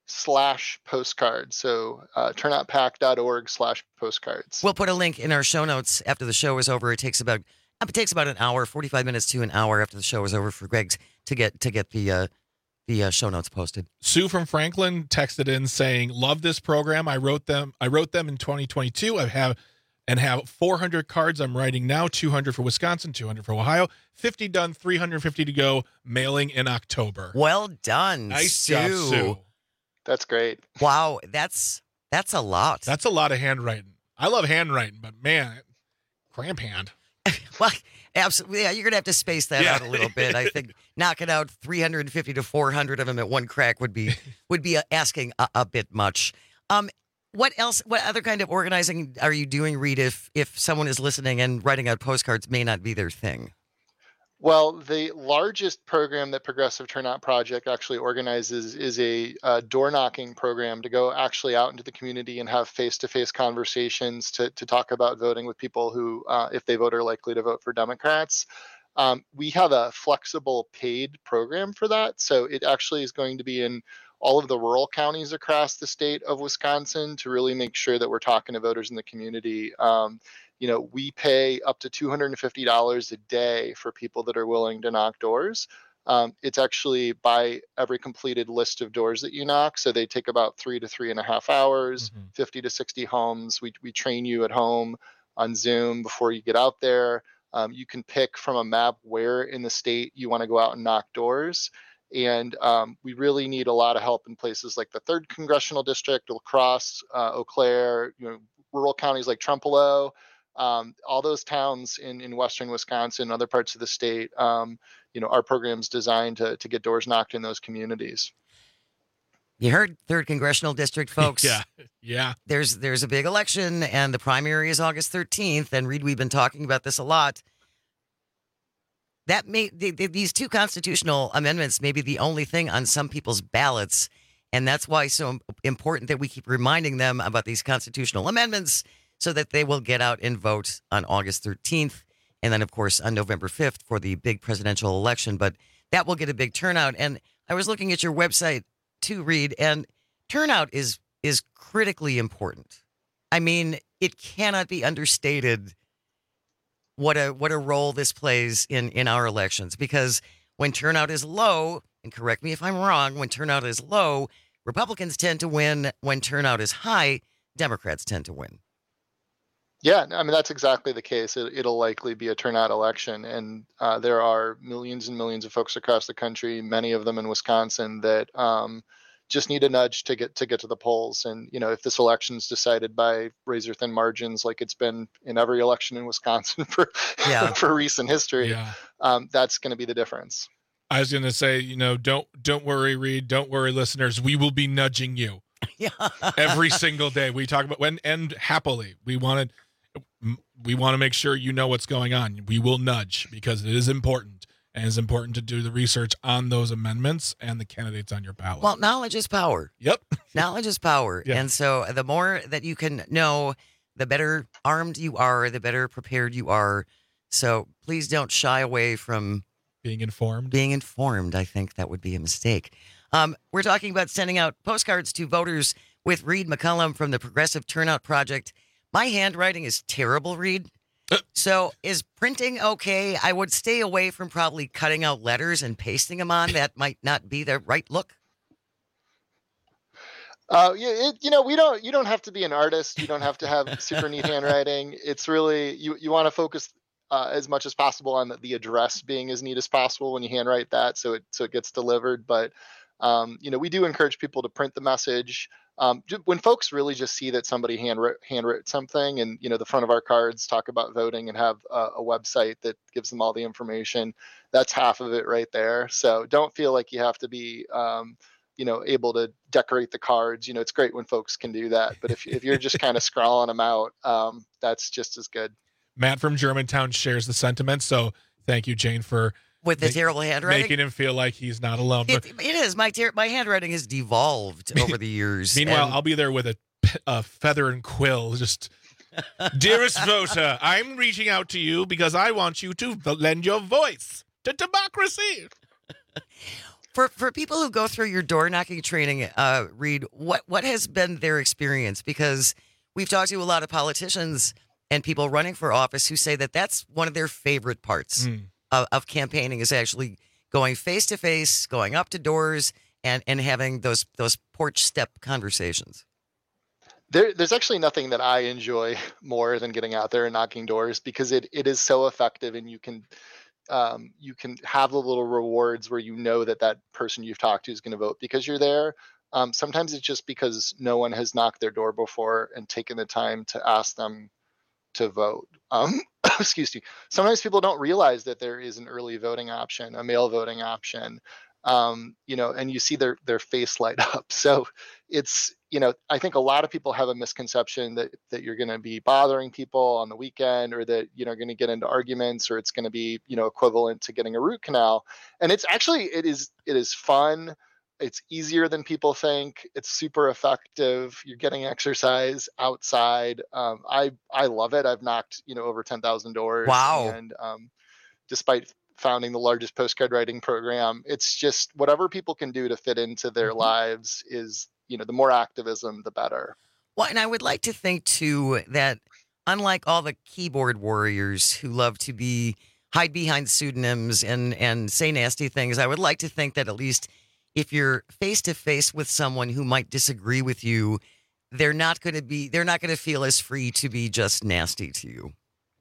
slash postcards. So uh, turnoutpack.org slash postcards. We'll put a link in our show notes after the show is over. It takes about it takes about an hour, forty-five minutes to an hour after the show is over for Greg's to get to get the uh, the uh, show notes posted. Sue from Franklin texted in saying, "Love this program. I wrote them. I wrote them in twenty twenty-two. I have and have four hundred cards I'm writing now. two hundred for Wisconsin, two hundred for Ohio. fifty done, three hundred fifty to go. Mailing in October." Well done, nice Sue. job, Sue. That's great. Wow, that's that's a lot. That's a lot of handwriting. I love handwriting, but man, cramp hand. Well, absolutely. Yeah, you're gonna have to space that Yeah. out a little bit. I think knocking out three hundred fifty to four hundred of them at one crack would be would be uh, asking a, a bit much. Um, what else? What other kind of organizing are you doing, Reed? If if someone is listening and writing out postcards may not be their thing. Well, the largest program that Progressive Turnout Project actually organizes is a uh, door knocking program to go actually out into the community and have face-to-face conversations to, to talk about voting with people who, uh, if they vote, are likely to vote for Democrats. Um, we have a flexible paid program for that. So it actually is going to be in all of the rural counties across the state of Wisconsin to really make sure that we're talking to voters in the community. Um, You know, we pay up to two hundred fifty dollars a day for people that are willing to knock doors. Um, it's actually by every completed list of doors that you knock. So they take about three to three and a half hours, mm-hmm. fifty to sixty homes. We, we train you at home on Zoom before you get out there. Um, you can pick from a map where in the state you want to go out and knock doors. And um, we really need a lot of help in places like the third Congressional District, La Crosse, uh, Eau Claire, you know, rural counties like Trempealeau. Um, all those towns in, in western Wisconsin and other parts of the state, um, you know, our program's designed to, to get doors knocked in those communities. You heard third Congressional District, folks. Yeah, yeah. There's there's a big election, and the primary is August thirteenth. And Reed, we've been talking about this a lot. That may the, the, these two constitutional amendments may be the only thing on some people's ballots, and that's why it's so important that we keep reminding them about these constitutional amendments, so that they will get out and vote on August thirteenth. And then, of course, on November fifth for the big presidential election. But that will get a big turnout. And I was looking at your website, too, Reed, and turnout is is critically important. I mean, it cannot be understated what a what a role this plays in, in our elections. Because when turnout is low, and correct me if I'm wrong, when turnout is low, Republicans tend to win. When turnout is high, Democrats tend to win. Yeah, I mean, that's exactly the case. It, it'll likely be a turnout election. And uh, there are millions and millions of folks across the country, many of them in Wisconsin, that um, just need a nudge to get to get to the polls. And, you know, if this election is decided by razor thin margins, like it's been in every election in Wisconsin for, yeah. for recent history, yeah. um, that's going to be the difference. I was going to say, you know, don't don't worry, Reed. Don't worry, listeners. We will be nudging you yeah. every single day. We talk about when and happily. We want to. We want to make sure you know what's going on. We will nudge because it is important, and it's important to do the research on those amendments and the candidates on your ballot. Well, knowledge is power. Yep. Knowledge is power. Yeah. And so the more that you can know, the better armed you are, the better prepared you are. So please don't shy away from being informed. Being informed. I think that would be a mistake. Um, we're talking about sending out postcards to voters with Reed McCullum from the Progressive Turnout Project. My handwriting is terrible, Reed. So is printing okay? I would stay away from probably cutting out letters and pasting them on. That might not be the right look. Uh, yeah, it, you know, we don't. You don't have to be an artist. You don't have to have super neat handwriting. It's really you. You want to focus uh, as much as possible on the, the address being as neat as possible when you handwrite that, so it so it gets delivered. But um, you know, we do encourage people to print the message. Um, when folks really just see that somebody handwrote, handwrote something, and you know the front of our cards talk about voting and have a, a website that gives them all the information, that's half of it right there. So don't feel like you have to be, um, you know, able to decorate the cards. You know, it's great when folks can do that, but if if you're just kind of scrawling them out, um, that's just as good. Matt from Germantown shares the sentiment. So thank you, Jane, for with the make, terrible handwriting, making him feel like he's not alone. It, it is my ter- my handwriting has devolved over the years. Meanwhile, and... I'll be there with a, a feather and quill, just dearest voter, I'm reaching out to you because I want you to lend your voice to democracy. For for people who go through your door knocking training, uh, Reed, what what has been their experience? Because we've talked to a lot of politicians and people running for office who say that that's one of their favorite parts Mm. of, of campaigning is actually going face to face, going up to doors, and and having those those porch step conversations. There, there's actually nothing that I enjoy more than getting out there and knocking doors, because it, it is so effective, and you can um, you can have the little rewards where you know that that person you've talked to is going to vote because you're there. Um, sometimes it's just because no one has knocked their door before and taken the time to ask them to vote. Um, excuse me. Sometimes people don't realize that there is an early voting option, a mail voting option, um, you know, and you see their their face light up. So it's, you know, I think a lot of people have a misconception that that you're going to be bothering people on the weekend, or that, you know, going to get into arguments, or it's going to be, you know, equivalent to getting a root canal. And it's actually, it is, it is fun. It's easier than people think. It's super effective. You're getting exercise outside. Um, I, I love it. I've knocked, you know, over ten thousand doors. Wow. And um, despite founding the largest postcard writing program, it's just whatever people can do to fit into their Mm-hmm. lives is, you know, the more activism, the better. Well, and I would like to think, too, that unlike all the keyboard warriors who love to be hide behind pseudonyms and, and say nasty things, I would like to think that at least if you're face to face with someone who might disagree with you, they're not going to be, they're not going to feel as free to be just nasty to you.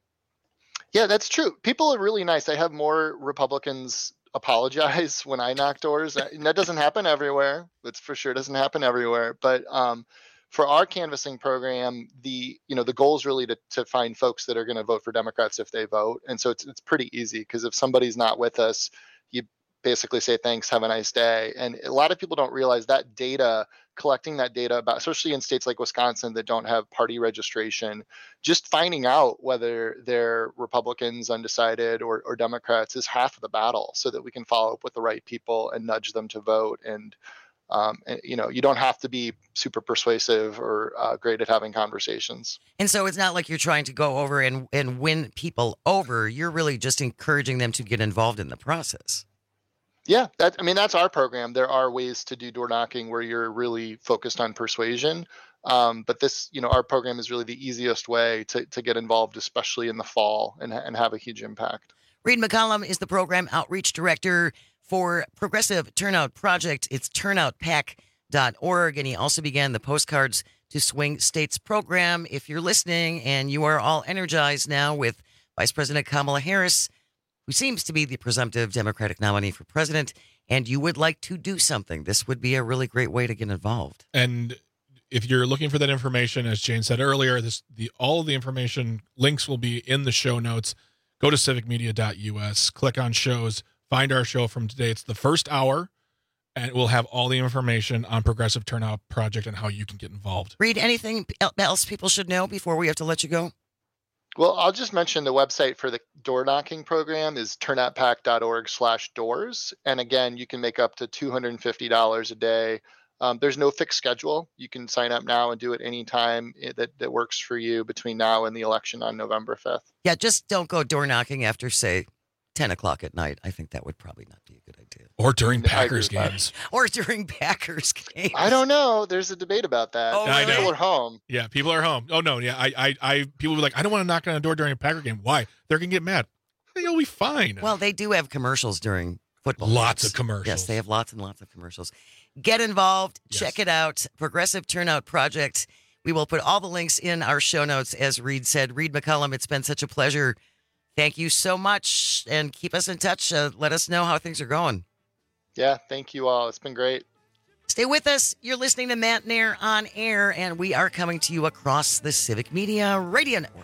Yeah, that's true. People are really nice. I have more Republicans apologize when I knock doors. And that doesn't happen everywhere. That's for sure. Doesn't happen everywhere. But um, for our canvassing program, the you know the goal is really to to find folks that are going to vote for Democrats if they vote. And so it's it's pretty easy, because if somebody's not with us, you basically say thanks, have a nice day. And a lot of people don't realize that data, collecting that data about, especially in states like Wisconsin that don't have party registration, just finding out whether they're Republicans, undecided, or, or Democrats is half of the battle, so that we can follow up with the right people and nudge them to vote. And, um, and you know, you don't have to be super persuasive or uh, great at having conversations. And so it's not like you're trying to go over and, and win people over. You're really just encouraging them to get involved in the process. Yeah, that, I mean, that's our program. There are ways to do door knocking where you're really focused on persuasion. Um, but this, you know, our program is really the easiest way to, to get involved, especially in the fall, and, and have a huge impact. Reed McCollum is the program outreach director for Progressive Turnout Project. It's turnout pack dot org. And he also began the Postcards to Swing States program. If you're listening and you are all energized now with Vice President Kamala Harris, who seems to be the presumptive Democratic nominee for president, and you would like to do something, this would be a really great way to get involved. And if you're looking for that information, as Jane said earlier, this the all of the information links will be in the show notes. Go to civic media dot U S, click on shows, find our show from today. It's the first hour, and it will have all the information on Progressive Turnout Project and how you can get involved. Reed, anything else people should know before we have to let you go? Well, I'll just mention the website for the door knocking program is turnout pack dot org slash doors. And again, you can make up to two hundred fifty dollars a day. Um, there's no fixed schedule. You can sign up now and do it anytime that, that works for you between now and the election on November fifth. Yeah, just don't go door knocking after, say, ten o'clock at night. I think that would probably not be a good idea. Or during Packers games. Or during Packers games. I don't know. There's a debate about that. Oh, I know. People are home. Yeah, people are home. Oh, no, yeah. I, I, I people were like, I don't want to knock on a door during a Packer game. Why? They're going to get mad. You'll be fine. Well, they do have commercials during football. Lots games. of commercials. Yes, they have lots and lots of commercials. Get involved. Yes. Check it out. Progressive Turnout Project. We will put all the links in our show notes, as Reed said. Reed McCollum, it's been such a pleasure. Thank you so much, and keep us in touch. Uh, let us know how things are going. Yeah, thank you all. It's been great. Stay with us. You're listening to Matt Nair on Air, and we are coming to you across the Civic Media Radio Network.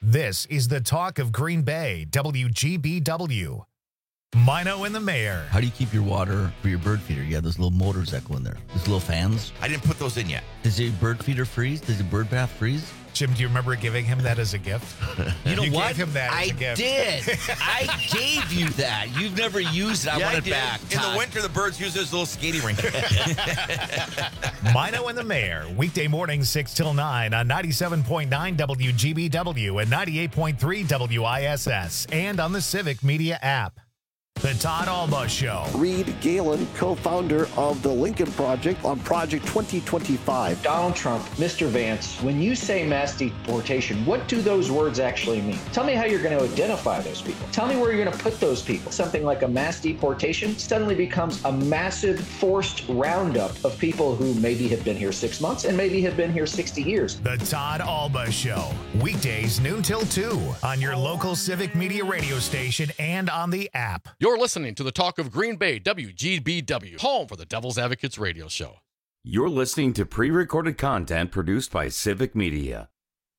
This is the Talk of Green Bay, W G B W. Mino and the Mayor. How do you keep your water for your bird feeder? You have those little motors that go in there, those little fans. I didn't put those in yet. Does your bird feeder freeze? Does your bird bath freeze? Jim, do you remember giving him that as a gift? You know you what? Gave him that I as a gift. did. I gave you that. You've never used it. I yeah, want I it did. back. In Todd. the winter, the birds use this little skating rink. Mino and the Mayor, weekday mornings six till nine on ninety-seven point nine W G B W and ninety-eight point three W I S S and on the Civic Media app. The Todd Alba Show. Reed Galen, co-founder of the Lincoln Project on Project twenty twenty-five. Donald Trump, Mister Vance, when you say mass deportation, what do those words actually mean? Tell me how you're going to identify those people. Tell me where you're going to put those people. Something like a mass deportation suddenly becomes a massive forced roundup of people who maybe have been here six months and maybe have been here sixty years. The Todd Alba Show. Weekdays noon till two on your local Civic Media radio station and on the app. You're listening to the Talk of Green Bay, W G B W, home for the Devil's Advocates radio show. You're listening to pre-recorded content produced by Civic Media.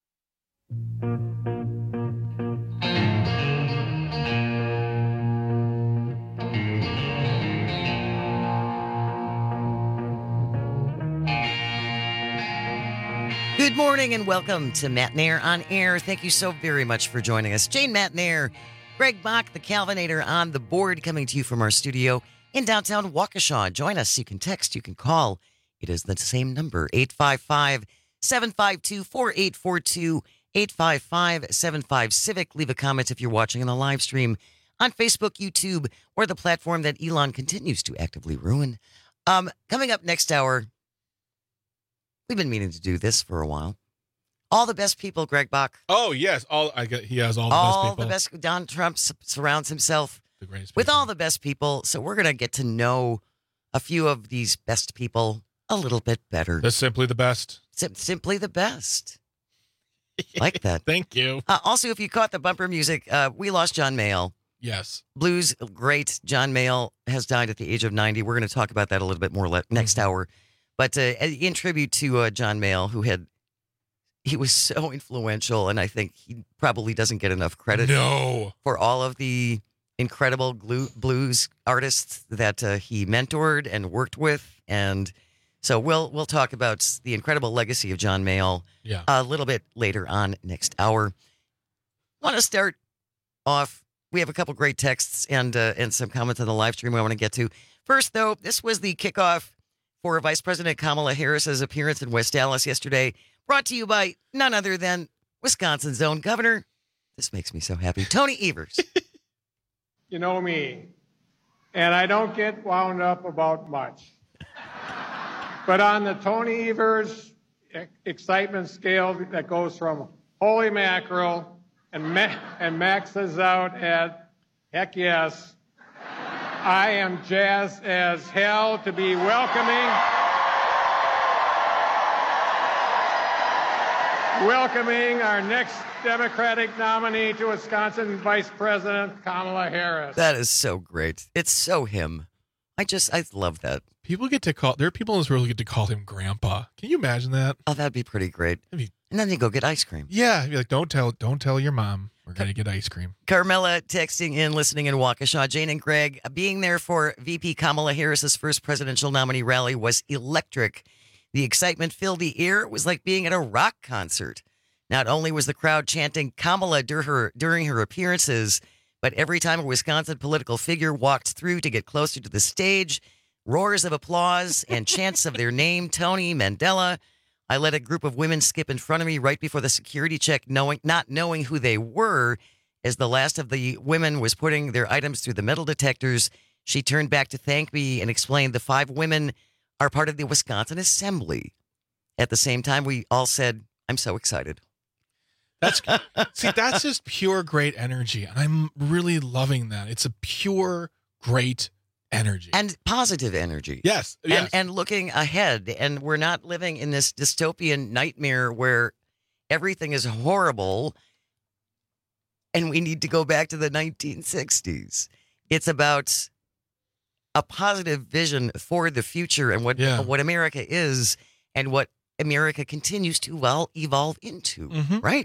Good morning and welcome to Matt Nair on Air. Thank you so very much for joining us. Jane Matt Nair, Greg Bach, the Calvinator on the board, coming to you from our studio in downtown Waukesha. Join us. You can text, you can call. It is the same number, eight five five, seven five two, four eight four two, eight five five, seven five Civic. Leave a comment if you're watching on the live stream on Facebook, YouTube, or the platform that Elon continues to actively ruin. Um, coming up next hour, we've been meaning to do this for a while. All the best people, Greg Bach. Oh, yes. All I get, he has all the all best people. the best. Donald Trump s- surrounds himself The greatest with all the best people. So we're going to get to know a few of these best people a little bit better. That's simply the best. Sim- simply the best. Like that. Thank you. Uh, also, if you caught the bumper music, uh, we lost John Mayall. Yes. Blues great John Mayall has died at the age of ninety. We're going to talk about that a little bit more le- next Mm-hmm. hour. But uh, in tribute to uh, John Mayall, who had, he was so influential, and I think he probably doesn't get enough credit No. for all of the incredible glue, blues artists that uh, he mentored and worked with. And so we'll we'll talk about the incredible legacy of John Mayall Yeah. a little bit later on next hour. Want to start off, we have a couple great texts and uh, and some comments on the live stream I want to get to. First, though, this was the kickoff for Vice President Kamala Harris's appearance in West Dallas yesterday, brought to you by none other than Wisconsin's own governor. This makes me so happy. Tony Evers. You know me, and I don't get wound up about much. But on the Tony Evers e- excitement scale that goes from holy mackerel and, ma- and maxes out at heck yes, I am jazzed as hell to be welcoming, welcoming our next Democratic nominee to Wisconsin Vice President Kamala Harris. That is so great. It's so him. I just, I love that. People get to call, there are people in this world who get to call him Grandpa. Can you imagine that? Oh, that'd be pretty great. Be, and then they go get ice cream. Yeah. You're like, don't tell, don't tell your mom. We're going to get ice cream. Carmela texting in, listening in Waukesha. Jane and Greg, being there for V P Kamala Harris's first presidential nominee rally was electric. The excitement filled the air. It was like being at a rock concert. Not only was the crowd chanting Kamala dur- her, during her appearances, but every time a Wisconsin political figure walked through to get closer to the stage, roars of applause and chants of their name, Tony, Mandela. I let a group of women skip in front of me right before the security check, knowing not knowing who they were. As the last of the women was putting their items through the metal detectors, she turned back to thank me and explained the five women are part of the Wisconsin Assembly. At the same time, we all said, I'm so excited. That's see, that's just pure great energy. And I'm really loving that. It's a pure great energy. And positive energy. Yes. And, yes. and looking ahead. And we're not living in this dystopian nightmare where everything is horrible and we need to go back to the nineteen sixties. It's about a positive vision for the future and what, Yeah. what America is and what America continues to well evolve into, Mhm. right? Yeah.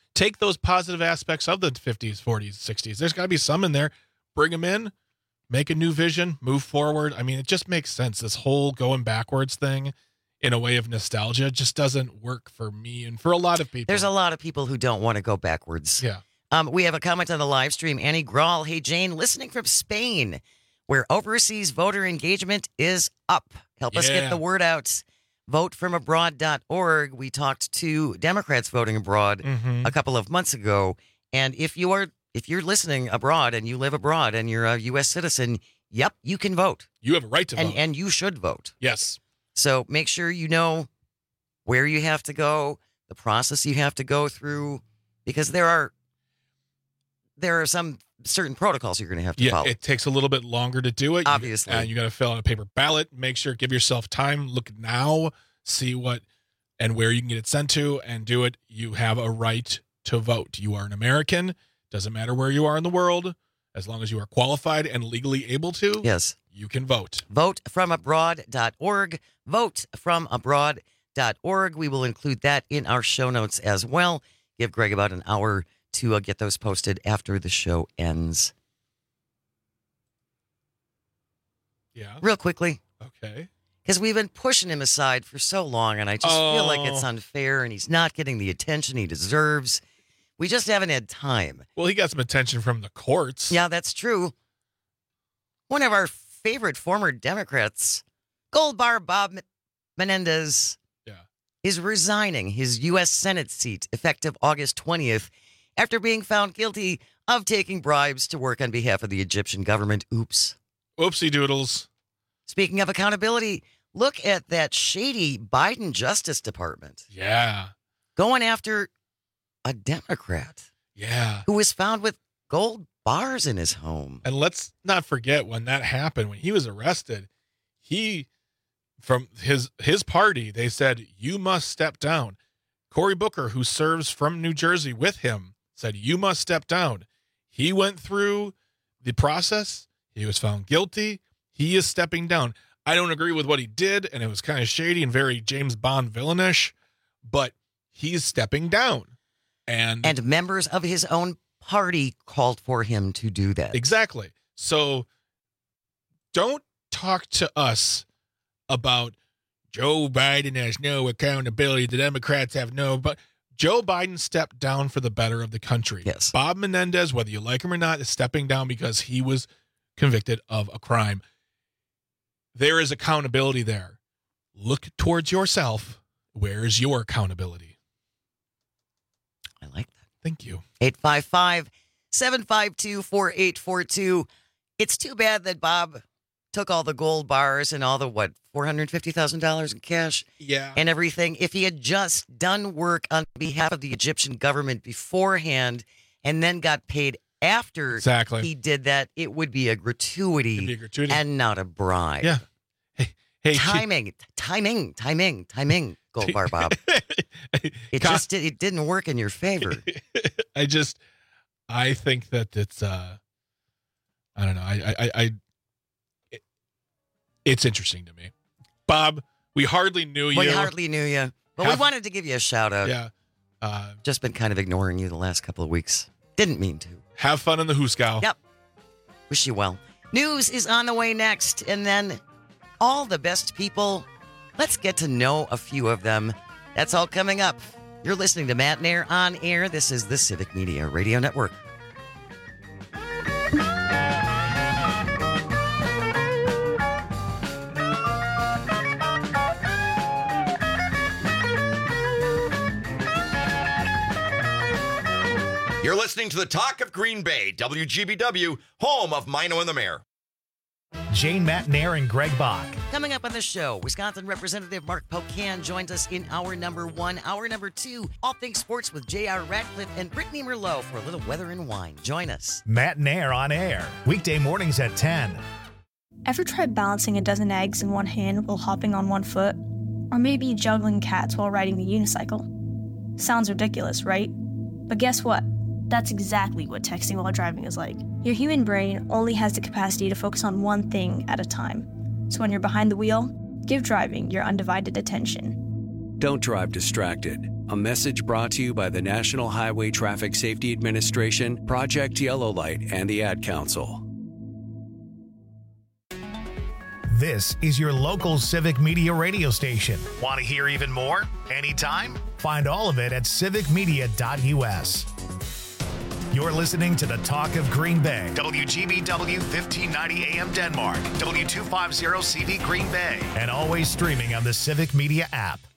take those positive aspects of the fifties, forties, sixties. There's got to be some in there. Bring them in, make a new vision, move forward. I mean, it just makes sense. This whole going backwards thing in a way of nostalgia just doesn't work for me and for a lot of people. There's a lot of people who don't want to go backwards. Yeah. Um, we have a comment on the live stream. Annie Grawl, hey, Jane, listening from Spain, where overseas voter engagement is up. Help us Yeah. get the word out. vote from abroad dot org. We talked to Democrats voting abroad Mhm. a couple of months ago. And if you are if you're listening abroad and you live abroad and you're a U S citizen, yep, you can vote. You have a right to and, vote. And you should vote. Yes. So make sure you know where you have to go, the process you have to go through, because there are there are some certain protocols you're going to have to Yeah, follow. it takes a little bit longer to do it. Obviously. You, uh, you got to fill out a paper ballot. Make sure, give yourself time. Look now, see what and where you can get it sent to and do it. You have a right to vote. You are an American. Doesn't matter where you are in the world. As long as you are qualified and legally able to, yes, you can vote. vote from abroad dot org. vote from abroad dot org. We will include that in our show notes as well. Give Greg about an hour to uh, get those posted after the show ends. Yeah. Real quickly. Okay. Because we've been pushing him aside for so long, and I just feel like it's Oh. unfair, and he's not getting the attention he deserves. We just haven't had time. Well, he got some attention from the courts. Yeah, that's true. One of our favorite former Democrats, Gold Bar Bob Menendez, yeah. is resigning his U S Senate seat effective August twentieth after being found guilty of taking bribes to work on behalf of the Egyptian government. Oops. Oopsie doodles. Speaking of accountability, look at that shady Biden Justice Department Yeah. going after a Democrat Yeah. who was found with gold bars in his home. And let's not forget when that happened, when he was arrested, he, from his his party, they said, you must step down. Cory Booker, who serves from New Jersey with him, said, you must step down. He went through the process. He was found guilty. He is stepping down. I don't agree with what he did, and it was kind of shady and very James Bond villainish, but he's stepping down. And, and members of his own party called for him to do that. Exactly. So don't talk to us about Joe Biden has no accountability. The Democrats have no, but Joe Biden stepped down for the better of the country. Yes. Bob Menendez, whether you like him or not, is stepping down because he was convicted of a crime. There is accountability there. Look towards yourself. Where is your accountability? I like that. Thank you. eight five five, seven five two, four eight four two. It's too bad that Bob took all the gold bars and all the, what, four hundred fifty thousand dollars in cash? Yeah. And everything. If he had just done work on behalf of the Egyptian government beforehand and then got paid after Exactly. he did that, it would be a gratuity, It'd be a gratuity. and not a bribe. Yeah. Hey, hey, timing, timing, timing, timing, Gold Bar Bob. It Con- just did, it didn't work in your favor. I just, I think that it's, uh, I don't know. I, I, I, it, it's interesting to me. Bob, we hardly knew you. We hardly knew you, but Have- we wanted to give you a shout out. Yeah. Uh, Just been kind of ignoring you the last couple of weeks. Didn't mean to. have fun in the Hooskow. Yep. Wish you well. News is on the way next, and then all the best people. Let's get to know a few of them. That's all coming up. You're listening to Matt Nair on air. This is the Civic Media Radio Network. You're listening to the Talk of Green Bay, W G B W, home of Mino and the Mayor. Jane, Matt Nair, and Greg Bach. Coming up on the show, Wisconsin Representative Mark Pocan joins us in hour number one. Hour number two, all things sports with J R Ratcliffe and Brittany Merlot for a little weather and wine. Join us. Matt Nair on air, weekday mornings at ten. Ever tried balancing a dozen eggs in one hand while hopping on one foot? Or maybe juggling cats while riding the unicycle? Sounds ridiculous, right? But guess what? That's exactly what texting while driving is like. Your human brain only has the capacity to focus on one thing at a time. So when you're behind the wheel, give driving your undivided attention. Don't drive distracted. A message brought to you by the National Highway Traffic Safety Administration, Project Yellow Light, and the Ad Council. This is your local Civic Media radio station. Want to hear even more? Anytime? Find all of it at civic media dot u s. You're listening to the Talk of Green Bay. W G B W fifteen ninety A M Denmark. W two fifty C V Green Bay. And always streaming on the Civic Media app.